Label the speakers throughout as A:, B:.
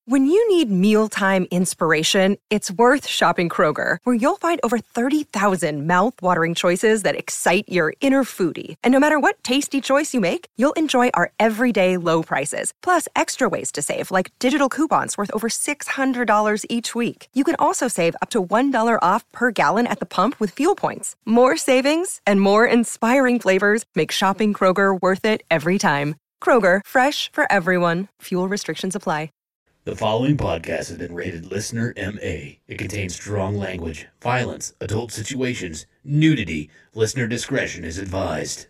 A: When you need mealtime inspiration, it's worth shopping Kroger, where you'll find over 30,000 mouth-watering choices that excite your inner foodie. And no matter what tasty choice you make, you'll enjoy our everyday low prices, plus extra ways to save, like digital coupons worth over $600 each week. You can also save up to $1 off per gallon at the pump with fuel points. More savings and more inspiring flavors make shopping Kroger worth it every time. Kroger, fresh for everyone. Fuel restrictions apply.
B: The following podcast has been rated Listener MA. It contains strong language, violence, adult situations, nudity. Listener discretion is advised.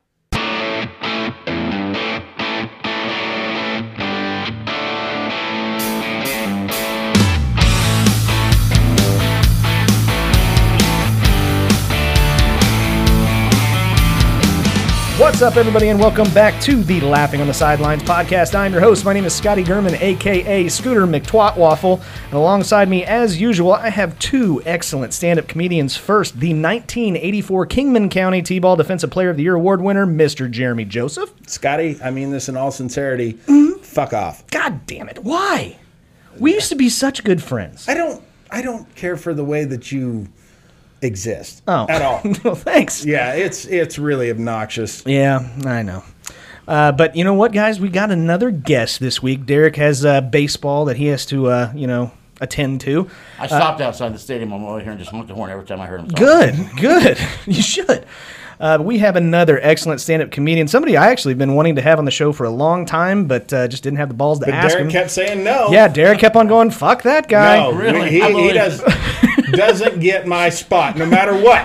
C: What's up, everybody, and welcome back to the Laughing on the Sidelines podcast. I'm your host. My name is Scotty Gurman, a.k.a. Scooter McTwatwaffle. And alongside me, as usual, I have two excellent stand-up comedians. First, the 1984 Kingman County T-Ball Defensive Player of the Year award winner, Mr. Jeremy Joseph.
D: Scotty, I mean this in all sincerity. Fuck off.
C: God damn it. Why? We used to be such good friends.
D: I don't care for the way that you exist
C: at
D: at all.
C: Well, thanks.
D: Yeah, it's really obnoxious.
C: Yeah, I know. But you know what, guys? We got another guest this week. Derek has baseball that he has to, attend to.
E: I stopped outside the stadium on my way here and just honked the horn every time I heard him talk.
C: Good. You should. We have another excellent stand-up comedian, somebody I actually have been wanting to have on the show for a long time, but just didn't have the balls to ask him.
D: Derek kept saying no.
C: Yeah, Derek kept on going, fuck that guy.
D: No,
E: Really?
D: he doesn't get my spot, no matter what.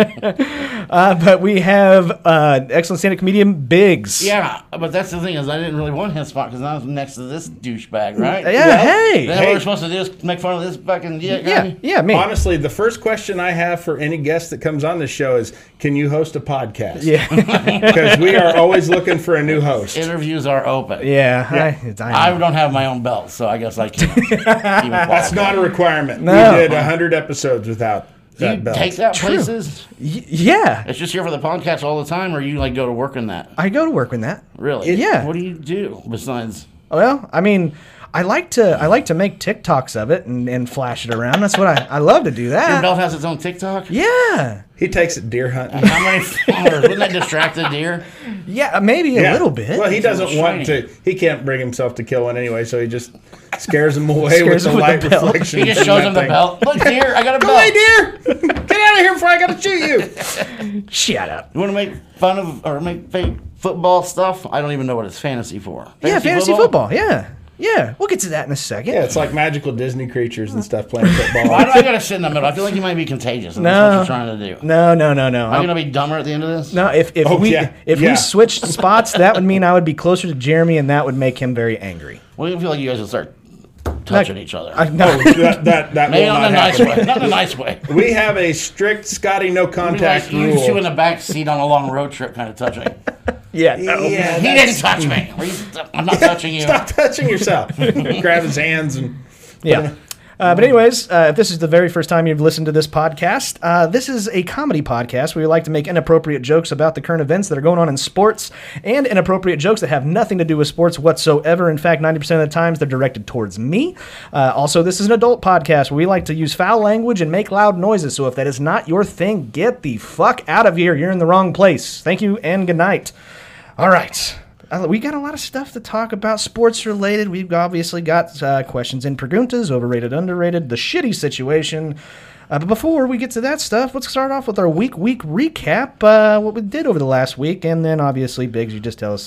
C: But we have excellent stand-up comedian Biggs.
E: Yeah, but that's the thing is I didn't really want his spot because I was next to this douchebag, right?
C: Yeah,
D: Well,
C: hey.
E: Then what we're supposed to do is make fun of this fucking guy?
C: Yeah, me.
D: Honestly, the first question I have for any guest that comes on this show is, can you host a podcast?
C: Yeah.
D: Because we are always looking for a new host.
E: Interviews are open.
C: Yeah.
E: I don't have my own belt, so I guess I can't even
D: That's not a requirement.
C: No.
D: We did 100 episodes without
E: Do you
D: that belt.
E: take that
C: True.
E: places?
C: Yeah.
E: It's just here for the podcast all the time, or you like go to work in that?
C: I go to work in that.
E: Really?
C: Yeah.
E: What do you do besides?
C: Well, I mean, I like to make TikToks of it and flash it around. That's what I love to do
E: Your
C: that.
E: belt has its own TikTok?
C: Yeah.
D: He takes it deer hunting.
E: How many followers? Wouldn't that distract the deer?
C: Yeah, maybe a little bit.
D: Well, he
E: It's a
D: doesn't
E: little
D: want
E: shiny.
D: to. He can't bring himself to kill one anyway, so he just scares them away
C: Scares
D: with
C: them
D: the
C: with
D: light
C: the belt.
D: reflection.
E: He just
D: from
E: shows
D: that
E: him the
D: thing.
E: belt. Look, deer, I got a
D: Go
E: belt.
D: away, deer! Get out of here before I got to shoot you.
C: Shut up.
E: You want to make fun of or make fake football stuff? I don't even know what it's fantasy for.
C: Fantasy football. Yeah. We'll get to that in a second.
D: Yeah, it's like magical Disney creatures and stuff playing football.
E: Why do I got to sit in the middle? I feel like you might be contagious. And that's what you're trying to do.
C: No.
E: Am I going to be dumber at the end of this?
C: No, if
D: yeah.
C: we switched spots, that would mean I would be closer to Jeremy, and that would make him very angry.
E: Well, I feel like you guys will start touching each other.
C: No.
D: that
E: Maybe
D: will
E: not
D: not
E: in a nice
D: happen.
E: way. Not in a nice way.
D: We have a strict Scotty no
E: Maybe
D: contact
E: like you two in
D: rule.
E: the back seat on a long road trip kind of touching.
C: Yeah. No.
D: Yeah,
E: He didn't touch me. I'm not touching you.
D: Stop touching yourself. Grab his hands and
C: Yeah. But anyways, if this is the very first time you've listened to this podcast, this is a comedy podcast where we like to make inappropriate jokes about the current events that are going on in sports and inappropriate jokes that have nothing to do with sports whatsoever. In fact, 90% of the times they're directed towards me. Also, this is an adult podcast where we like to use foul language and make loud noises. So if that is not your thing, get the fuck out of here. You're in the wrong place. Thank you and good night. All right. We got a lot of stuff to talk about sports related. We've obviously got questions in preguntas, overrated, underrated, the shitty situation. But before we get to that stuff, let's start off with our week recap, what we did over the last week, and then obviously, Biggs, you just tell us,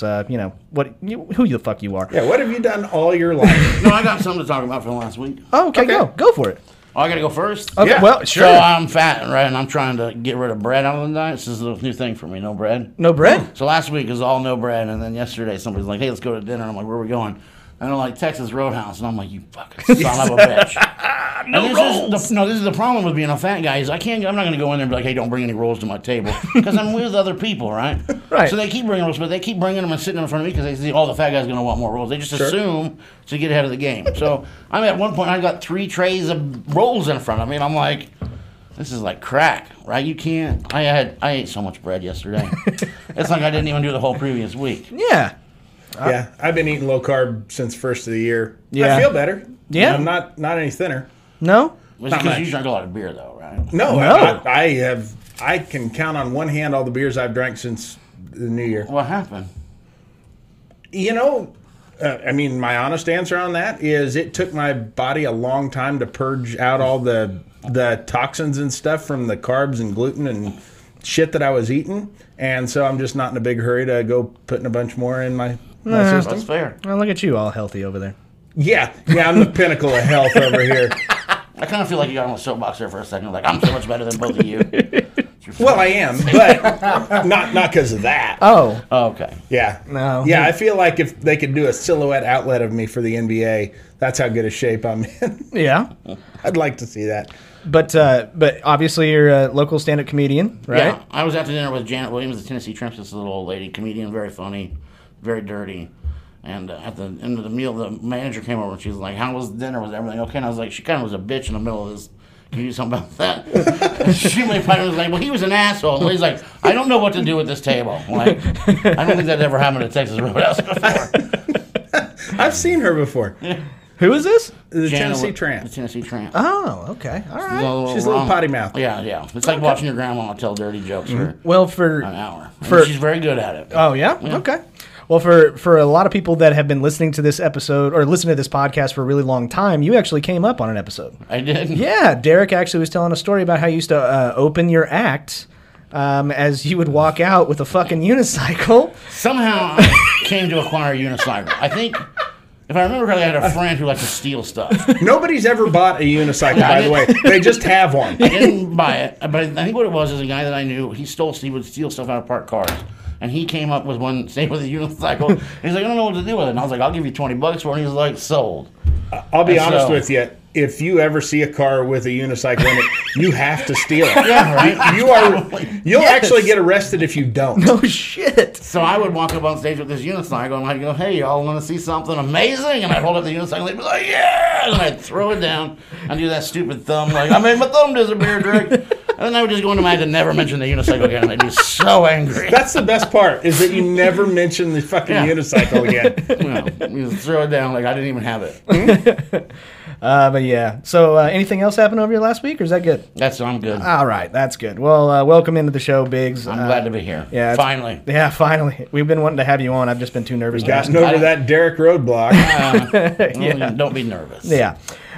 C: who the fuck you are.
D: yeah. What have you done all your life?
E: No, I got something to talk about for the last week.
C: Oh, okay. Go for it.
E: Oh, I got to go first?
C: Okay,
D: Yeah.
C: well, sure.
E: So I'm fat, right? And I'm trying to get rid of bread out of the diet. This is a new thing for me, no bread.
C: No bread?
E: So last week was all no bread, and then yesterday somebody's like, hey, let's go to dinner. I'm like, where are we going? And they're like, Texas Roadhouse. And I'm like, you fucking son of a bitch. This is the problem with being a fat guy is I'm not going to go in there and be like, hey, don't bring any rolls to my table. Because I'm with other people, right?
C: Right.
E: So they keep bringing rolls, but they keep bringing them and sitting in front of me because they see, the fat guy's going to want more rolls. They just assume to get ahead of the game. So I'm at one point, I got 3 trays of rolls in front of me, and I'm like, this is like crack, right? You can't. I ate so much bread yesterday. It's like I didn't even do the whole previous week.
C: Yeah.
D: Yeah, I've been eating low carb since first of the year.
C: Yeah.
D: I feel better.
C: Yeah.
D: I'm not any thinner.
C: No?
E: It's
D: Not
E: because
D: much.
E: you drink a lot of beer, though, right?
D: No,
C: No.
D: I can count on one hand all the beers I've drank since the new year.
E: What happened?
D: You know, my honest answer on that is it took my body a long time to purge out all the toxins and stuff from the carbs and gluten and shit that I was eating. And so I'm just not in a big hurry to go putting a bunch more in my system.
E: That's fair.
C: Well, look at you, all healthy over there.
D: Yeah, I'm the pinnacle of health over here.
E: I kind of feel like you got on a soapbox there for a second. Like, I'm so much better than both of you.
D: Well, I am, but not because of that.
C: Oh.
E: Okay.
D: Yeah.
C: No.
D: Yeah, I feel like if they could do a silhouette outlet of me for the NBA, that's how good a shape I'm in.
C: Yeah.
D: I'd like to see that.
C: But obviously you're a local stand-up comedian, right?
E: Yeah, I was out to dinner with Janet Williams, the Tennessee Tramps, this little old lady, comedian, very funny, very dirty. And at the end of the meal, the manager came over and she was like, "How was dinner? Was everything okay?" And I was like, she kind of was a bitch in the middle of this. Can you do something about that? And she made fun of me, was like, "Well, he was an asshole." And he's like, "I don't know what to do with this table." Like, I don't think that ever happened at Texas Roadhouse before.
D: I've seen her before.
C: Who is this?
D: The
E: Janet
D: Tennessee
E: The
D: Tramp.
E: Tennessee Tramp.
C: Oh, okay. All right.
D: She's a little potty mouth.
E: Yeah. It's like watching your grandma tell dirty jokes for
C: Well, for
E: an hour.
C: For-
E: And she's very good at it.
C: Oh, yeah? Okay. Well, for a lot of people that have been listening to this episode or listening to this podcast for a really long time, you actually came up on an episode.
E: I did.
C: Yeah, Derek actually was telling a story about how you used to open your act as you would walk out with a fucking unicycle.
E: Somehow I came to acquire a unicycle. I think, if I remember correctly, I had a friend who liked to steal stuff.
D: Nobody's ever bought a unicycle, by the way. They just have one.
E: I didn't buy it, but I think what it was is a guy that I knew, he would steal stuff out of parked cars. And he came up with one, stayed with a unicycle. And he's like, "I don't know what to do with it." And I was like, "I'll give you $20 for it." And he was like, "Sold."
D: I'll be
E: And
D: honest
E: so-
D: with you. If you ever see a car with a unicycle in it, you have to steal it.
E: Yeah, right?
D: You'll
C: Yes.
D: actually get arrested if you don't.
C: Oh, shit.
E: So I would walk up on stage with this unicycle and I'd go, "Hey, y'all want to see something amazing?" And I'd hold up the unicycle and they'd be like, "Yeah!" And I'd throw it down and do that stupid thumb, like, "I made my thumb disappear, Drake." And then I would just go into my head and never mention the unicycle again. And I'd be so angry.
D: That's the best part, is that you never mention the fucking
E: Yeah.
D: unicycle again.
E: Well, you just throw it down like I didn't even have it.
C: But yeah. So anything else happened over your last week, or is that good?
E: I'm good.
C: All right, that's good. Well, welcome into the show, Biggs.
E: I'm glad to be here.
C: yeah,
E: Finally.
C: Yeah, finally. We've been wanting to have you on. I've just been too nervous. to ask.
D: Gotten over that Derek roadblock.
C: Yeah.
E: Don't be nervous.
C: Yeah.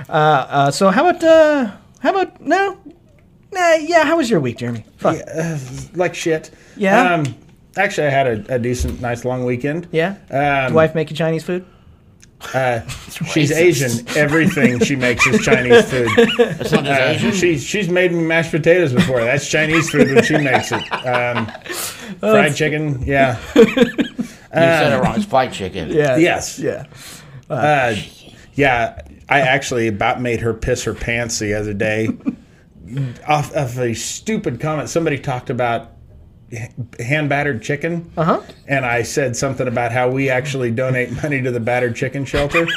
C: So how about no? Yeah. How was your week, Jeremy? Fuck.
D: Like shit.
C: Yeah?
D: Actually, I had a decent, nice long weekend.
C: Yeah. Your wife make you Chinese food?
D: She's Asian. Everything she makes is Chinese food.
E: It's not just Asian.
D: She's made me mashed potatoes before. That's Chinese food when she makes it. Fried chicken, yeah.
E: You said it wrong. It's fried chicken.
C: Yeah.
D: Yes.
C: Yeah.
D: Yeah, I actually about made her piss her pants the other day off of a stupid comment. Somebody talked about hand battered chicken.
C: Uh-huh.
D: And I said something about how we actually donate money to the battered chicken shelter.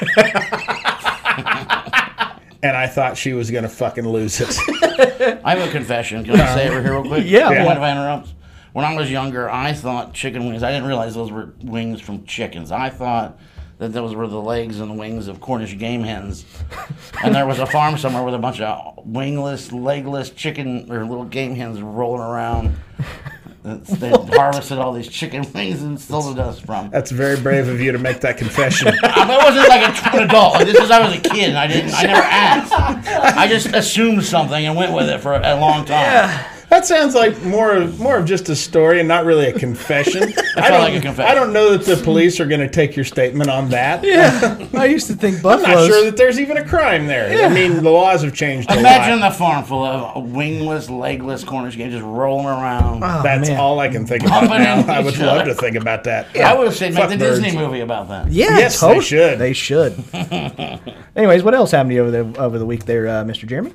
D: And I thought she was going to fucking lose it.
E: I have a confession. Can I say it here real quick?
C: Yeah.
E: Mind if I interrupt? When I was younger, I thought chicken wings, I didn't realize those were wings from chickens. I thought that those were the legs and the wings of Cornish game hens. And there was a farm somewhere with a bunch of wingless, legless chicken or little game hens rolling around. They harvested all these chicken wings and stole the dust from.
D: That's very brave of you to make that confession.
E: I wasn't like an adult. Like, this is I was a kid. And I never asked. I just assumed something and went with it for a long time.
C: Yeah.
D: That sounds like more of just a story and not really a confession. I don't,
E: like a confession.
D: I don't know that the police are going to take your statement on that.
C: Yeah. I used to think
D: I'm
C: buffaloes.
D: not sure that there's even a crime there. I mean, the laws have changed a
E: Imagine
D: lot.
E: the farm full of wingless, legless Cornish game just rolling around.
C: Oh,
D: That's
C: man.
D: all I can think about
E: Humping
D: now.
E: into
D: I would
E: each
D: love
E: other.
D: to think about that.
E: I would have said make
D: Fuck
E: the
D: birds.
E: Disney movie about that.
C: Yeah,
D: Yes, they should.
C: They should. Anyways, what else happened to you over the week there, Mr. Jeremy?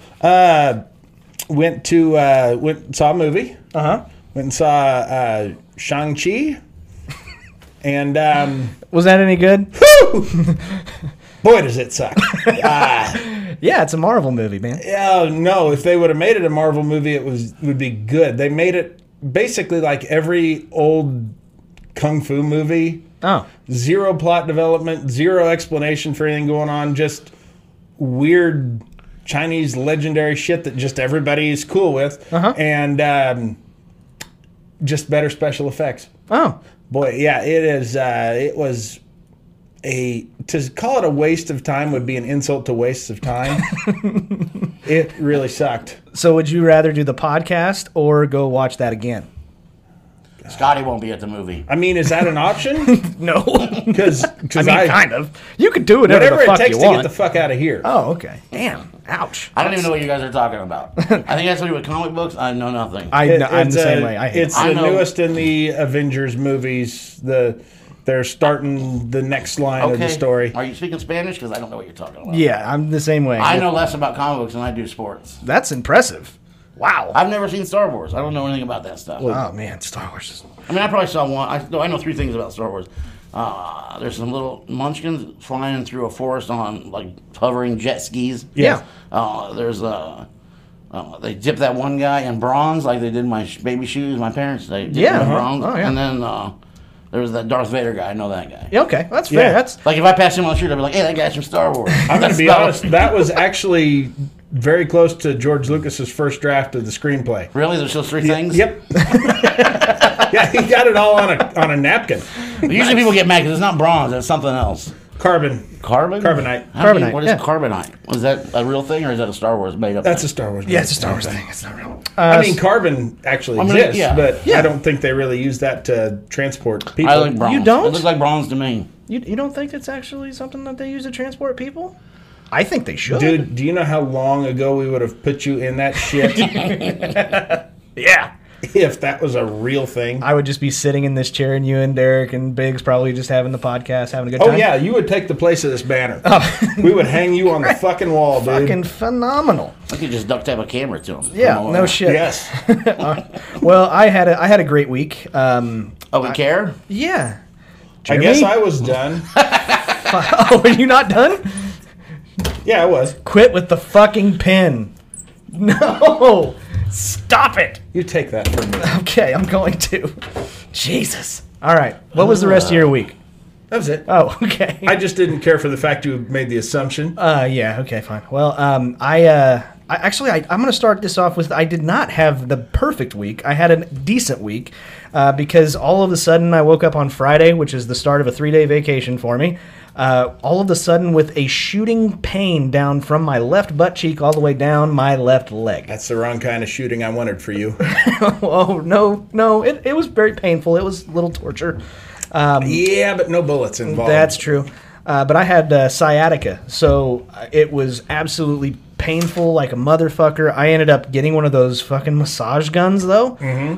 D: Went and saw a movie.
C: Uh-huh.
D: Went and saw Shang-Chi. And
C: Was that any good?
D: boy, does it suck.
C: Yeah, it's a Marvel movie, man.
D: Oh no! If they would have made it a Marvel movie, it would be good. They made it basically like every old kung fu movie
C: Oh.
D: Zero plot development, zero explanation for anything going on, just weird Chinese legendary shit that just everybody's cool with, and just better special effects.
C: Oh.
D: Boy, yeah, it is. It was to call it a waste of time would be an insult to wastes of time. It really sucked.
C: So would you rather do the podcast or go watch that again?
E: Scotty won't be at the movie.
D: I mean, is that an option?
C: No.
D: Because
C: I mean, kind of. You could do whatever
D: whatever
C: the fuck
D: it takes
C: you
D: to
C: want.
D: get the fuck out of here.
C: Oh, okay. Damn. Ouch.
E: I don't even know what you guys are talking about. I think that's what you do with comic books. I know nothing.
C: I'm the same way. I hate
D: It's
C: it.
D: the newest in the Avengers movies. They're starting the next line of the story.
E: Are you speaking Spanish? Because I don't know what you're talking about.
C: Yeah, I'm the same way.
E: I know less about comic books than I do sports.
C: That's impressive. Wow.
E: I've never seen Star Wars. I don't know anything about that stuff.
C: Oh, man. Star Wars is...
E: I mean, I probably saw one. I know 3 things about Star Wars. There's some little munchkins flying through a forest on, like, hovering jet skis.
C: Yeah.
E: There's they dipped that one guy in bronze, like they did my baby shoes. My parents, they dipped him in bronze.
C: Oh, yeah.
E: And then there was that Darth Vader guy. I know that guy.
C: Yeah, okay. That's fair.
D: Yeah.
C: That's...
E: Like, if I passed him on the street, I'd be like, hey, that guy's from Star Wars.
D: I'm going to be honest. That was actually very close to George Lucas's first draft of the screenplay.
E: Really? There's those 3 things?
D: Yep. Yeah, he got it all on a napkin.
E: Usually people get mad because it's not bronze. It's something else.
D: Carbon.
E: Carbon?
D: Carbonite.
C: Carbonite,
E: What is
C: yeah.
E: carbonite? Was that a real thing or is that a Star Wars made up
D: That's
E: thing?
D: a Star Wars movie.
C: Yeah, it's a Star Wars thing. It's not real.
D: I mean, carbon actually
E: mean,
D: exists,
E: yeah.
D: but
C: Yeah.
D: I don't think they really use that to transport people.
E: I like bronze.
C: You don't?
E: It looks like bronze to me.
C: You don't think it's actually something that they use to transport people? I think they should.
D: Dude, do you know how long ago we would have put you in that shit
C: Yeah.
D: if that was a real thing?
C: I would just be sitting in this chair, and you and Derek and Biggs probably just having the podcast, having a good
D: Oh,
C: time.
D: yeah, you would take the place of this banner. We would hang you on the fucking wall, dude.
C: Fucking phenomenal.
E: I could just duct tape a camera to him.
C: Yeah,
E: Come on.
C: no shit.
D: Yes.
C: Well, I had a great week.
E: Oh, we care?
C: Yeah.
D: I guess I was done.
C: Oh, are you not done?
D: Yeah, I was.
C: Quit with the fucking pen. No. Stop it.
D: You take that from me.
C: Okay, I'm going to. Jesus. All right. What was the rest of your week?
D: That was it.
C: Oh, okay.
D: I just didn't care for the fact you made the assumption.
C: Yeah. Okay. Fine. Well, I'm going to start this off with I did not have the perfect week. I had a decent week because all of a sudden I woke up on Friday, which is the start of a 3-day vacation for me. All of a sudden with a shooting pain down from my left butt cheek all the way down my left leg.
D: That's the wrong kind of shooting I wanted for you.
C: Oh no! It was very painful. It was a little torture.
D: Yeah, but no bullets involved.
C: That's true. But I had sciatica, so it was absolutely painful like a motherfucker. I ended up getting one of those fucking massage guns, though. Mm-hmm.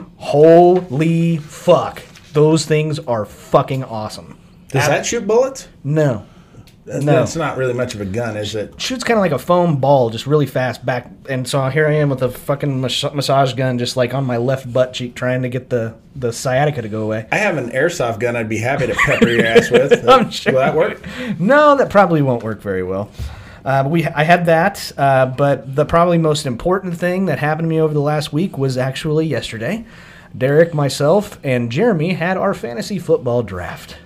C: Holy fuck. Those things are fucking awesome.
D: Does that shoot bullets?
C: No. No.
D: That's not really much of a gun, is it?
C: Shoots kind of like a foam ball, just really fast back. And so here I am with a fucking massage gun just like on my left butt cheek trying to get the sciatica to go away.
D: I have an airsoft gun I'd be happy to pepper your ass with.
C: I'm sure.
D: Will that work?
C: No, that probably won't work very well. I had that, but the probably most important thing that happened to me over the last week was actually yesterday. Derek, myself, and Jeremy had our fantasy football draft.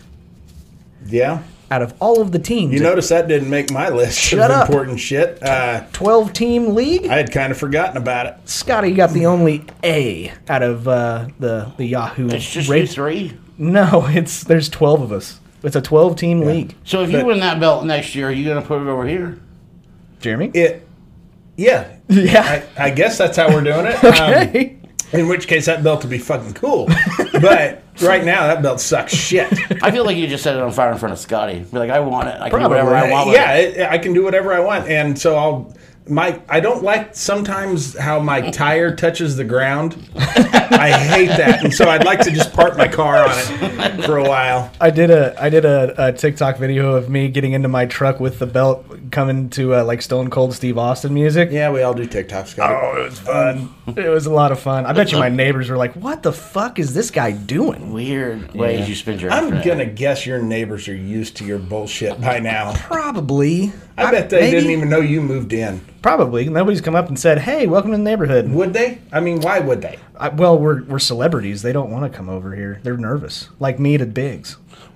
D: Yeah.
C: Out of all of the teams.
D: You notice that didn't make my list
C: Shut
D: of
C: up.
D: important shit.
C: 12-team league.
D: I had kind of forgotten about it.
C: Scotty got the only A out of the Yahoo.
E: It's just
C: rate.
E: you 3?
C: No, there's 12 of us. It's a 12-team league.
E: So if you win that belt next year, are you going to put it over here?
C: Jeremy?
D: Yeah.
C: Yeah.
D: I guess that's how we're doing it.
C: Okay.
D: In which case, that belt would be fucking cool. But right now, that belt sucks shit.
E: I feel like you just set it on fire in front of Scotty. Be like, I want it. I can do
C: Probably.
E: whatever I want with it.
D: Yeah, I can do whatever I want. And so I don't like sometimes how my tire touches the ground. I hate that. And so I'd like to just park my car on it for a while.
C: I did a TikTok video of me getting into my truck with the belt coming to like Stone Cold Steve Austin music.
D: Yeah, we all do TikToks, Scotty.
C: Oh, it was fun. It was a lot of fun. I bet you my neighbors were like, "What the fuck is this guy doing?"
E: Weird ways you spend your
D: I'm
E: afternoon.
D: going to guess your neighbors are used to your bullshit by now.
C: Probably.
D: I bet they
C: maybe.
D: didn't even know you moved in.
C: Probably. Nobody's come up and said, "Hey, welcome to the neighborhood."
D: Would they? I mean, why would they?
C: Well, we're celebrities. They don't want to come over here. They're nervous. Like me to Biggs.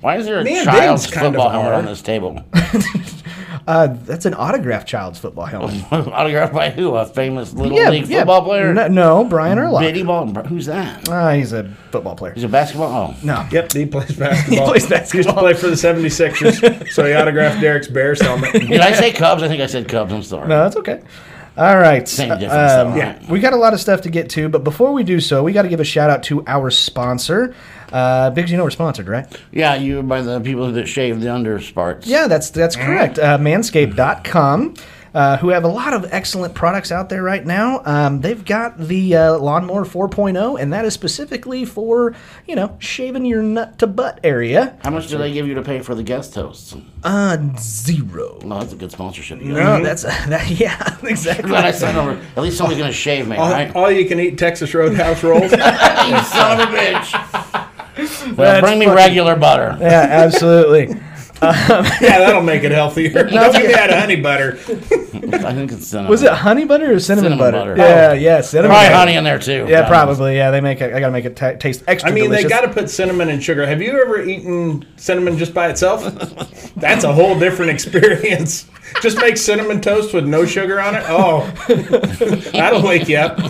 E: Why is there a
D: Me and
E: child's
D: Dave's kind of
E: football helmet
D: are.
E: on this table?
C: That's an autographed child's football helmet.
E: Autographed by who? A famous Little League football player?
C: No, Brian Urlacher.
E: Bitty ball? Who's that?
C: He's a football player.
E: He's a basketball? Oh.
C: No.
D: Yep, he plays basketball.
C: He plays
D: He used to
C: basketball.
D: play for the 76ers, so he autographed Derek's Bears helmet.
E: Did I say Cubs? I think I said Cubs. I'm sorry.
C: No, that's okay. All right.
E: Same difference, though, right?
C: We got a lot of stuff to get to, but before we do so, we got to give a shout out to our sponsor. Biggs, you know we're sponsored, right?
E: Yeah, you by the people that shave the underparts.
C: Yeah, that's correct. Manscaped.com, who have a lot of excellent products out there right now. They've got the Lawnmower 4.0, and that is specifically for, shaving your nut to butt area.
E: How much do they give you to pay for the guest hosts?
C: Zero.
E: No, that's a good sponsorship.
C: No, that's yeah, exactly.
E: Glad I signed over. At least somebody's going to shave me, right?
D: All you can eat Texas Roadhouse rolls.
E: You son of a bitch. Well,
C: That's
E: bring me
C: funny.
E: regular butter.
C: Yeah, absolutely.
D: Yeah, that'll make it healthier. Don't give me that honey butter.
E: I think it's cinnamon.
C: Was it honey butter or cinnamon,
E: Cinnamon
C: butter?
E: butter.
C: Yeah, cinnamon
E: Probably
C: butter.
E: honey in there too.
C: Yeah, probably. Yeah, they make it. I gotta make it taste extra.
D: I mean,
C: delicious.
D: they got to put cinnamon and sugar. Have you ever eaten cinnamon just by itself? That's a whole different experience. Just make cinnamon toast with no sugar on it. Oh, that'll wake you up.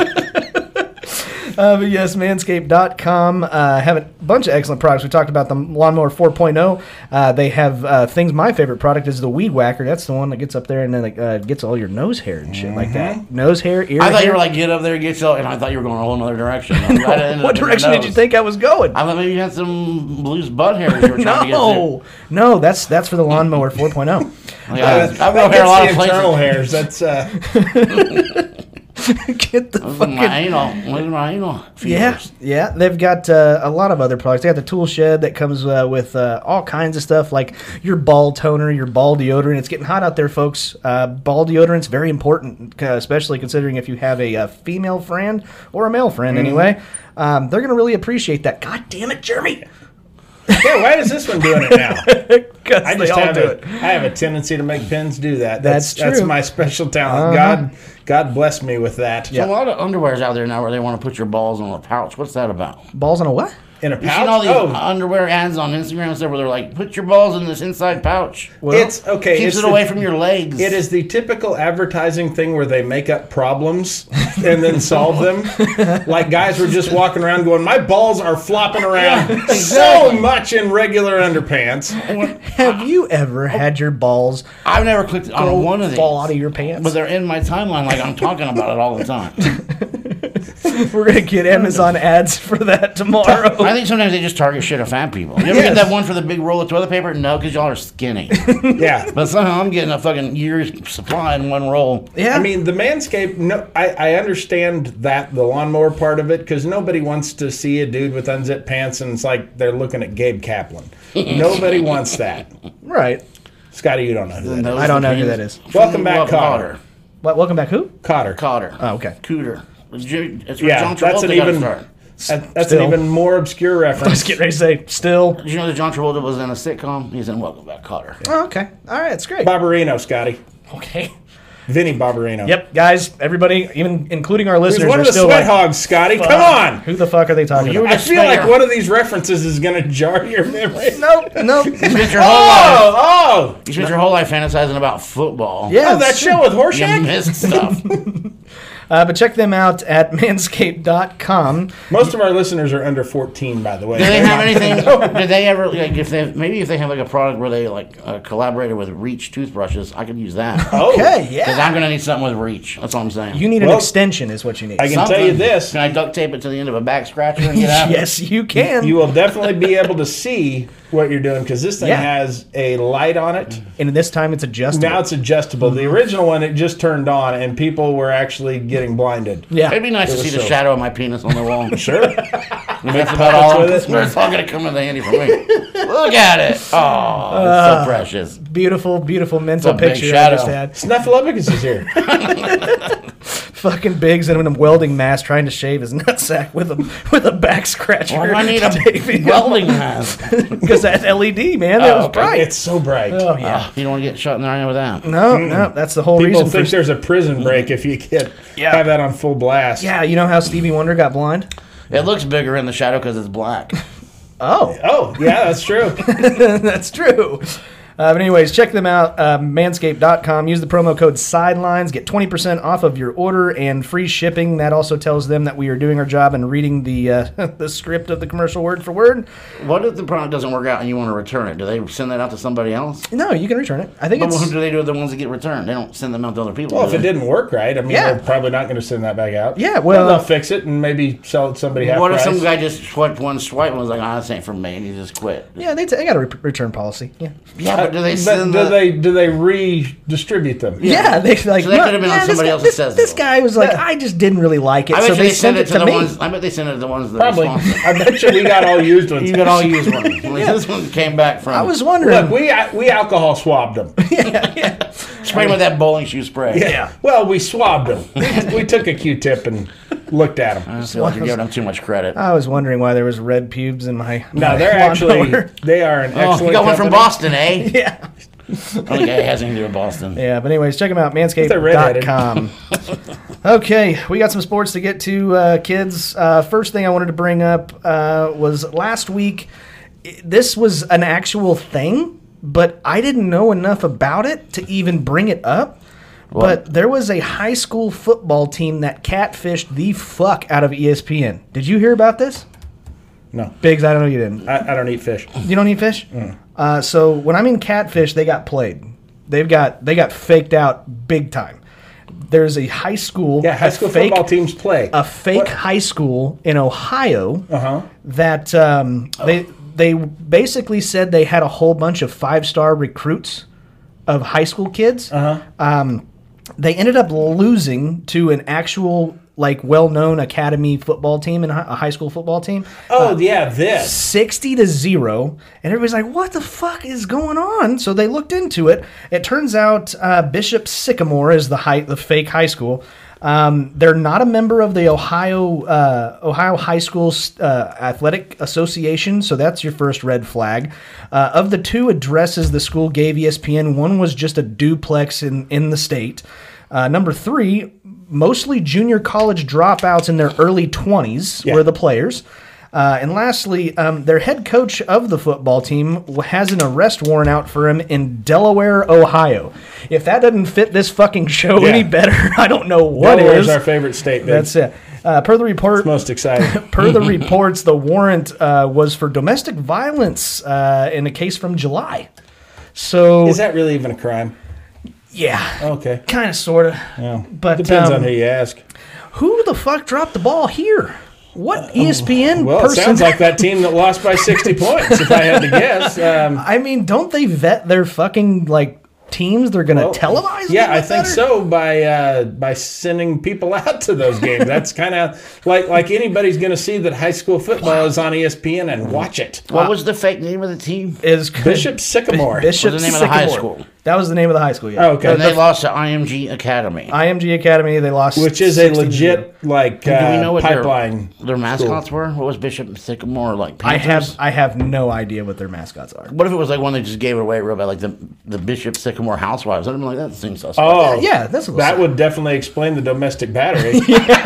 C: But yes, Manscaped.com have a bunch of excellent products. We talked about the Lawnmower 4.0. They have things. My favorite product is the Weed Whacker. That's the one that gets up there and then gets all your nose hair and shit like that. Nose hair, ear
E: I thought
C: hair.
E: you were like, get up there, get you, and I thought you were going a whole other direction.
C: What direction did you think I was going?
E: I thought maybe you had some loose butt hair you were trying to get
C: No, that's for the Lawnmower 4.0.
E: to. Yeah, I've
D: That
E: got hair a lot
D: gets
E: of
D: the internal
E: places.
D: hairs. That's
C: Get the
E: Look at
C: fucking...
E: my anal. Look at my anal. feelers.
C: Yeah. They've got a lot of other products. They got the tool shed that comes with all kinds of stuff like your ball toner, your ball deodorant. It's getting hot out there, folks. Ball deodorant's very important, especially considering if you have a female friend or a male friend anyway. They're going to really appreciate that. God damn it, Jeremy.
D: yeah. Why is this one doing it now?
C: Because
D: I
C: they
D: just
C: all
D: have
C: do
D: it.
C: it.
D: I have a tendency to make pins do that.
C: That's
D: That's
C: true.
D: my special talent. God bless me with that.
E: So a lot of underwears out there now where they want to put your balls in a pouch. What's that about?
C: Balls on a what?
D: In a
E: You seen all
D: pouch.
E: these underwear ads on Instagram and stuff where they're like, put your balls in this inside pouch.
D: It's okay.
E: Keeps
D: it's
E: it away from your legs.
D: It is the typical advertising thing where they make up problems and then solve them. Like guys were just walking around going, "My balls are flopping around so much in regular underpants."
C: Have you ever had your balls
E: I've never clicked on one of these.
C: fall out of your pants?
E: But they're in my timeline like I'm talking about it all the time.
C: We're going to get Amazon ads for that tomorrow.
E: I think sometimes they just target shit at fat people. You ever get that one for the big roll of toilet paper? No, because y'all are skinny.
D: Yeah.
E: But somehow I'm getting a fucking year's supply in one roll.
C: Yeah.
D: I mean, the Manscaped, no, I understand that, the lawnmower part of it, because nobody wants to see a dude with unzipped pants and it's like they're looking at Gabe Kaplan. Nobody wants that.
C: right.
D: Scotty, you don't know who that is.
C: I don't know who that is.
D: Welcome back, Cotter.
C: What? Welcome back. Who?
D: Cotter.
E: Cotter.
C: Oh, okay.
E: Cooter. It's where
D: Yeah,
E: John
D: that's
E: Travolta
D: an
E: got
D: even
E: started.
D: that's
C: Still.
D: an even more obscure
C: I was
D: reference.
C: getting ready to say, still.
E: Did you know that John Travolta was in a sitcom? He's in Welcome Back, Cotter.
C: Oh, okay. All right. That's great.
D: Barbarino, Scotty.
C: Okay.
D: Vinny Barbarino.
C: Yep, guys, everybody, even including our
D: He's
C: listeners,
D: one
C: are
D: of the
C: still
D: sweat
C: like,
D: hogs, Scotty. Come on.
C: who the fuck are they talking
E: You
C: about?
D: I feel like one of these references is going to jar your memory.
C: Nope.
E: You spent your whole life.
D: Oh,
E: You spent your whole life fantasizing about football.
C: Yeah,
D: oh, that show with
E: You
D: Horseshack?
E: missed stuff.
C: but check them out at manscaped.com.
D: Most of our listeners are under 14, by the way.
E: Do they have anything? Did they ever like if they have like a product where they like collaborated with Reach toothbrushes? I could use that.
D: Oh,
C: Okay,
E: Because
C: yeah.
E: I'm gonna need something with Reach. That's all I'm saying.
C: You need an
D: Well,
C: extension is what you need.
D: I can tell you
E: Something.
D: this.
E: Can I duct tape it to the end of a back scratcher and get out?
C: Yes, you can.
D: You will definitely be able to see what you're doing because this thing
C: Yeah.
D: has a light on it.
C: And this time it's adjustable.
D: Now it's adjustable. The original one, it just turned on, and people were actually getting blinded.
C: yeah.
E: It'd be nice to
D: was
E: see the
D: so-
E: shadow of my penis on the wall.
D: Sure.
E: That's about
D: puppets
E: all.
D: with it.
E: It's all gonna come in handy for me. Look at it. Oh, it's so precious.
C: Beautiful, beautiful mental
E: It's a big
C: picture I
E: shadow.
C: just had.
D: Snuffleupagus is here.
C: Fucking Biggs in a welding mask trying to shave his nutsack with a back scratcher.
E: Why do I need a welding mask?
C: Because that's LED, man. That was
E: okay.
C: bright.
D: It's so bright.
C: Oh, yeah.
E: You don't want to get shot in the eye with that.
C: No, that's the whole
D: People
C: reason
D: think
C: for...
D: there's a prison break if you have that on full blast.
C: Yeah, you know how Stevie Wonder got blind?
E: It looks bigger in the shadow because it's black.
D: Oh, yeah, that's true.
C: That's true. But anyways, check them out, manscaped.com. Use the promo code SIDELINES. Get 20% off of your order and free shipping. That also tells them that we are doing our job and reading the the script of the commercial word for word.
E: What if the product doesn't work out and you want to return it? Do they send that out to somebody else?
C: No, you can return it. I think
E: But
C: it's...
E: who do they do with the ones that get returned? They don't send them out to other people.
D: Well,
E: do
D: if it
E: they?
D: didn't work right, I mean,
C: Yeah.
D: they're probably not going to send that back out.
C: Yeah, well-
D: they'll fix it and maybe sell it to somebody half
E: What if
D: price.
E: some guy just swiped one swipe and was like, this ain't for me, and he just quit?
C: Yeah, they got a return policy. Yeah.
E: Yeah, but do they
D: But
E: send
D: do they redistribute them?
C: Yeah, they like.
E: So that could have been on somebody else's says
C: This
E: it.
C: guy was like, I just didn't really like it,
E: I bet
C: so
E: you
C: they sent it to
E: the
C: me.
E: ones. I bet they sent it to the ones that
D: Probably.
E: are responsible.
D: I bet you we got all used ones.
E: You could all use one. Like, this one came back from.
C: I was wondering.
D: Look, we alcohol swabbed them.
E: spraying with that bowling shoe spray.
C: Yeah.
D: Well, we swabbed them. We took a Q-tip and looked at them.
E: I feel like you're giving them too much credit.
C: I was wondering why there was red pubes in my.
D: No,
C: my
D: they're
C: lawnmower.
D: they are an
E: Oh,
D: excellent
E: you got one from
D: company.
E: Boston, eh?
C: Yeah.
E: Only guy has anything to do with Boston.
C: Yeah, but anyways, check them out,
D: They're redheaded.
C: manscaped.com. Okay, we got some sports to get to, kids. First thing I wanted to bring up was last week. This was an actual thing, but I didn't know enough about it to even bring it up. But there was a high school football team that catfished the fuck out of ESPN. Did you hear about this?
D: No,
C: Biggs, I don't know you didn't.
D: I don't eat fish.
C: You don't eat fish? So when I mean catfish, they got played. They got faked out big time. There's a high school.
D: Yeah, high
C: a
D: school
C: fake-
D: football teams play.
C: A fake
D: What?
C: high school in Ohio
D: Uh-huh.
C: that they basically said they had a whole bunch of 5-star recruits of high school kids. They ended up losing to an actual well-known academy football team and a high school football team.
D: Oh, yeah, this.
C: 60-0, and everybody's like, what the fuck is going on? So they looked into it. It turns out Bishop Sycamore is the fake high school. They're not a member of the Ohio High School Athletic Association, so that's your first red flag. Of the two addresses the school gave ESPN, one was just a duplex in the state. Number 3, mostly junior college dropouts in their early 20s were the players. And lastly, their head coach of the football team has an arrest warrant out for him in Delaware, Ohio. If that doesn't fit this fucking show any better, I don't know what
D: Delaware's
C: is.
D: our favorite state, babe.
C: That's it. Per the report,
D: Most exciting.
C: per the reports, the warrant was for domestic violence in a case from July. So
D: Is that really even a crime?
C: yeah,
D: Okay.
C: kind of, sort of.
D: Yeah.
C: But
D: Depends on who you ask.
C: who the fuck dropped the ball here? What ESPN
D: Well,
C: person?
D: it sounds like that team that lost by 60 points, if I had to guess.
C: I mean, don't they vet their fucking teams they're going to televise?
D: Yeah,
C: a
D: I
C: little
D: think
C: better?
D: so. By sending people out to those games, that's kind of like anybody's going to see that high school football is on ESPN and watch it.
E: What was the fake name of the team?
C: Is
D: Bishop Sycamore.
C: Bishop
E: What was the name of the high
C: Sycamore.
E: school?
C: That was the name of the high school. Yeah.
D: Oh, okay.
E: And they lost to IMG Academy.
C: IMG Academy. They lost,
D: Which is a
C: 60-0.
D: legit
E: Do we know what
D: pipeline.
E: their mascots were? What was Bishop Sycamore like?
C: I
E: Panthers?
C: have no idea what their mascots are.
E: What if it was one that just gave it away real bad, like the Bishop Sycamore Housewives? I'd have been like, that seems suspect.
D: Oh,
C: Yeah, that's a little
D: that would definitely explain the domestic battery.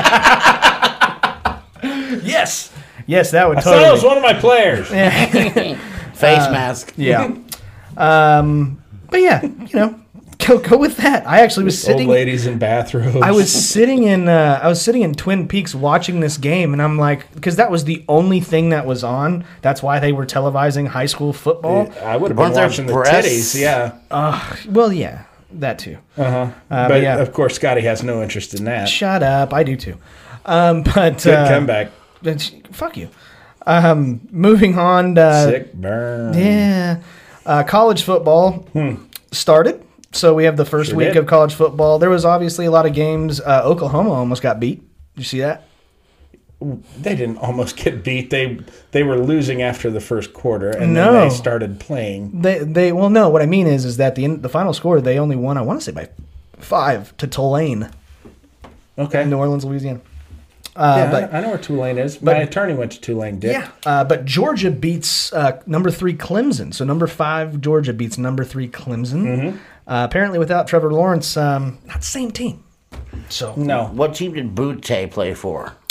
C: Yes, that would
D: I thought it was
C: totally.
D: one of my players.
E: Face mask.
C: Yeah. But yeah, go with that. I actually was
D: Old
C: sitting.
D: ladies in bathrobes.
C: I was sitting in Twin Peaks watching this game, and I'm like, because that was the only thing that was on. That's why they were televising high school football.
D: I would have been
E: Weren't there
D: watching the
E: breasts?
D: titties. Yeah.
C: Well, yeah, that too.
D: But
C: yeah.
D: of course, Scotty has no interest in that.
C: Shut up, I do too. But
D: Good comeback.
C: fuck you. Moving on.
D: Sick burn.
C: Yeah. College football started. So we have the first week
D: did.
C: of college football. There was obviously a lot of games. Oklahoma almost got beat. Did you see that?
D: They didn't almost get beat. They were losing after the first quarter, and
C: No.
D: then they started playing.
C: They well, no. What I mean is that the final score they only won. I want to say by 5 to Tulane,
D: Okay.
C: New Orleans, Louisiana.
D: Yeah,
C: but-
D: I know where Tulane is. My attorney went to Tulane, Dick.
C: Yeah, but Georgia beats number 3 Clemson. So number 5 Georgia beats number 3 Clemson.
D: Mm-hmm.
C: Apparently, without Trevor Lawrence, not the same team. So
D: No.
E: What team did Butte play for?
C: who?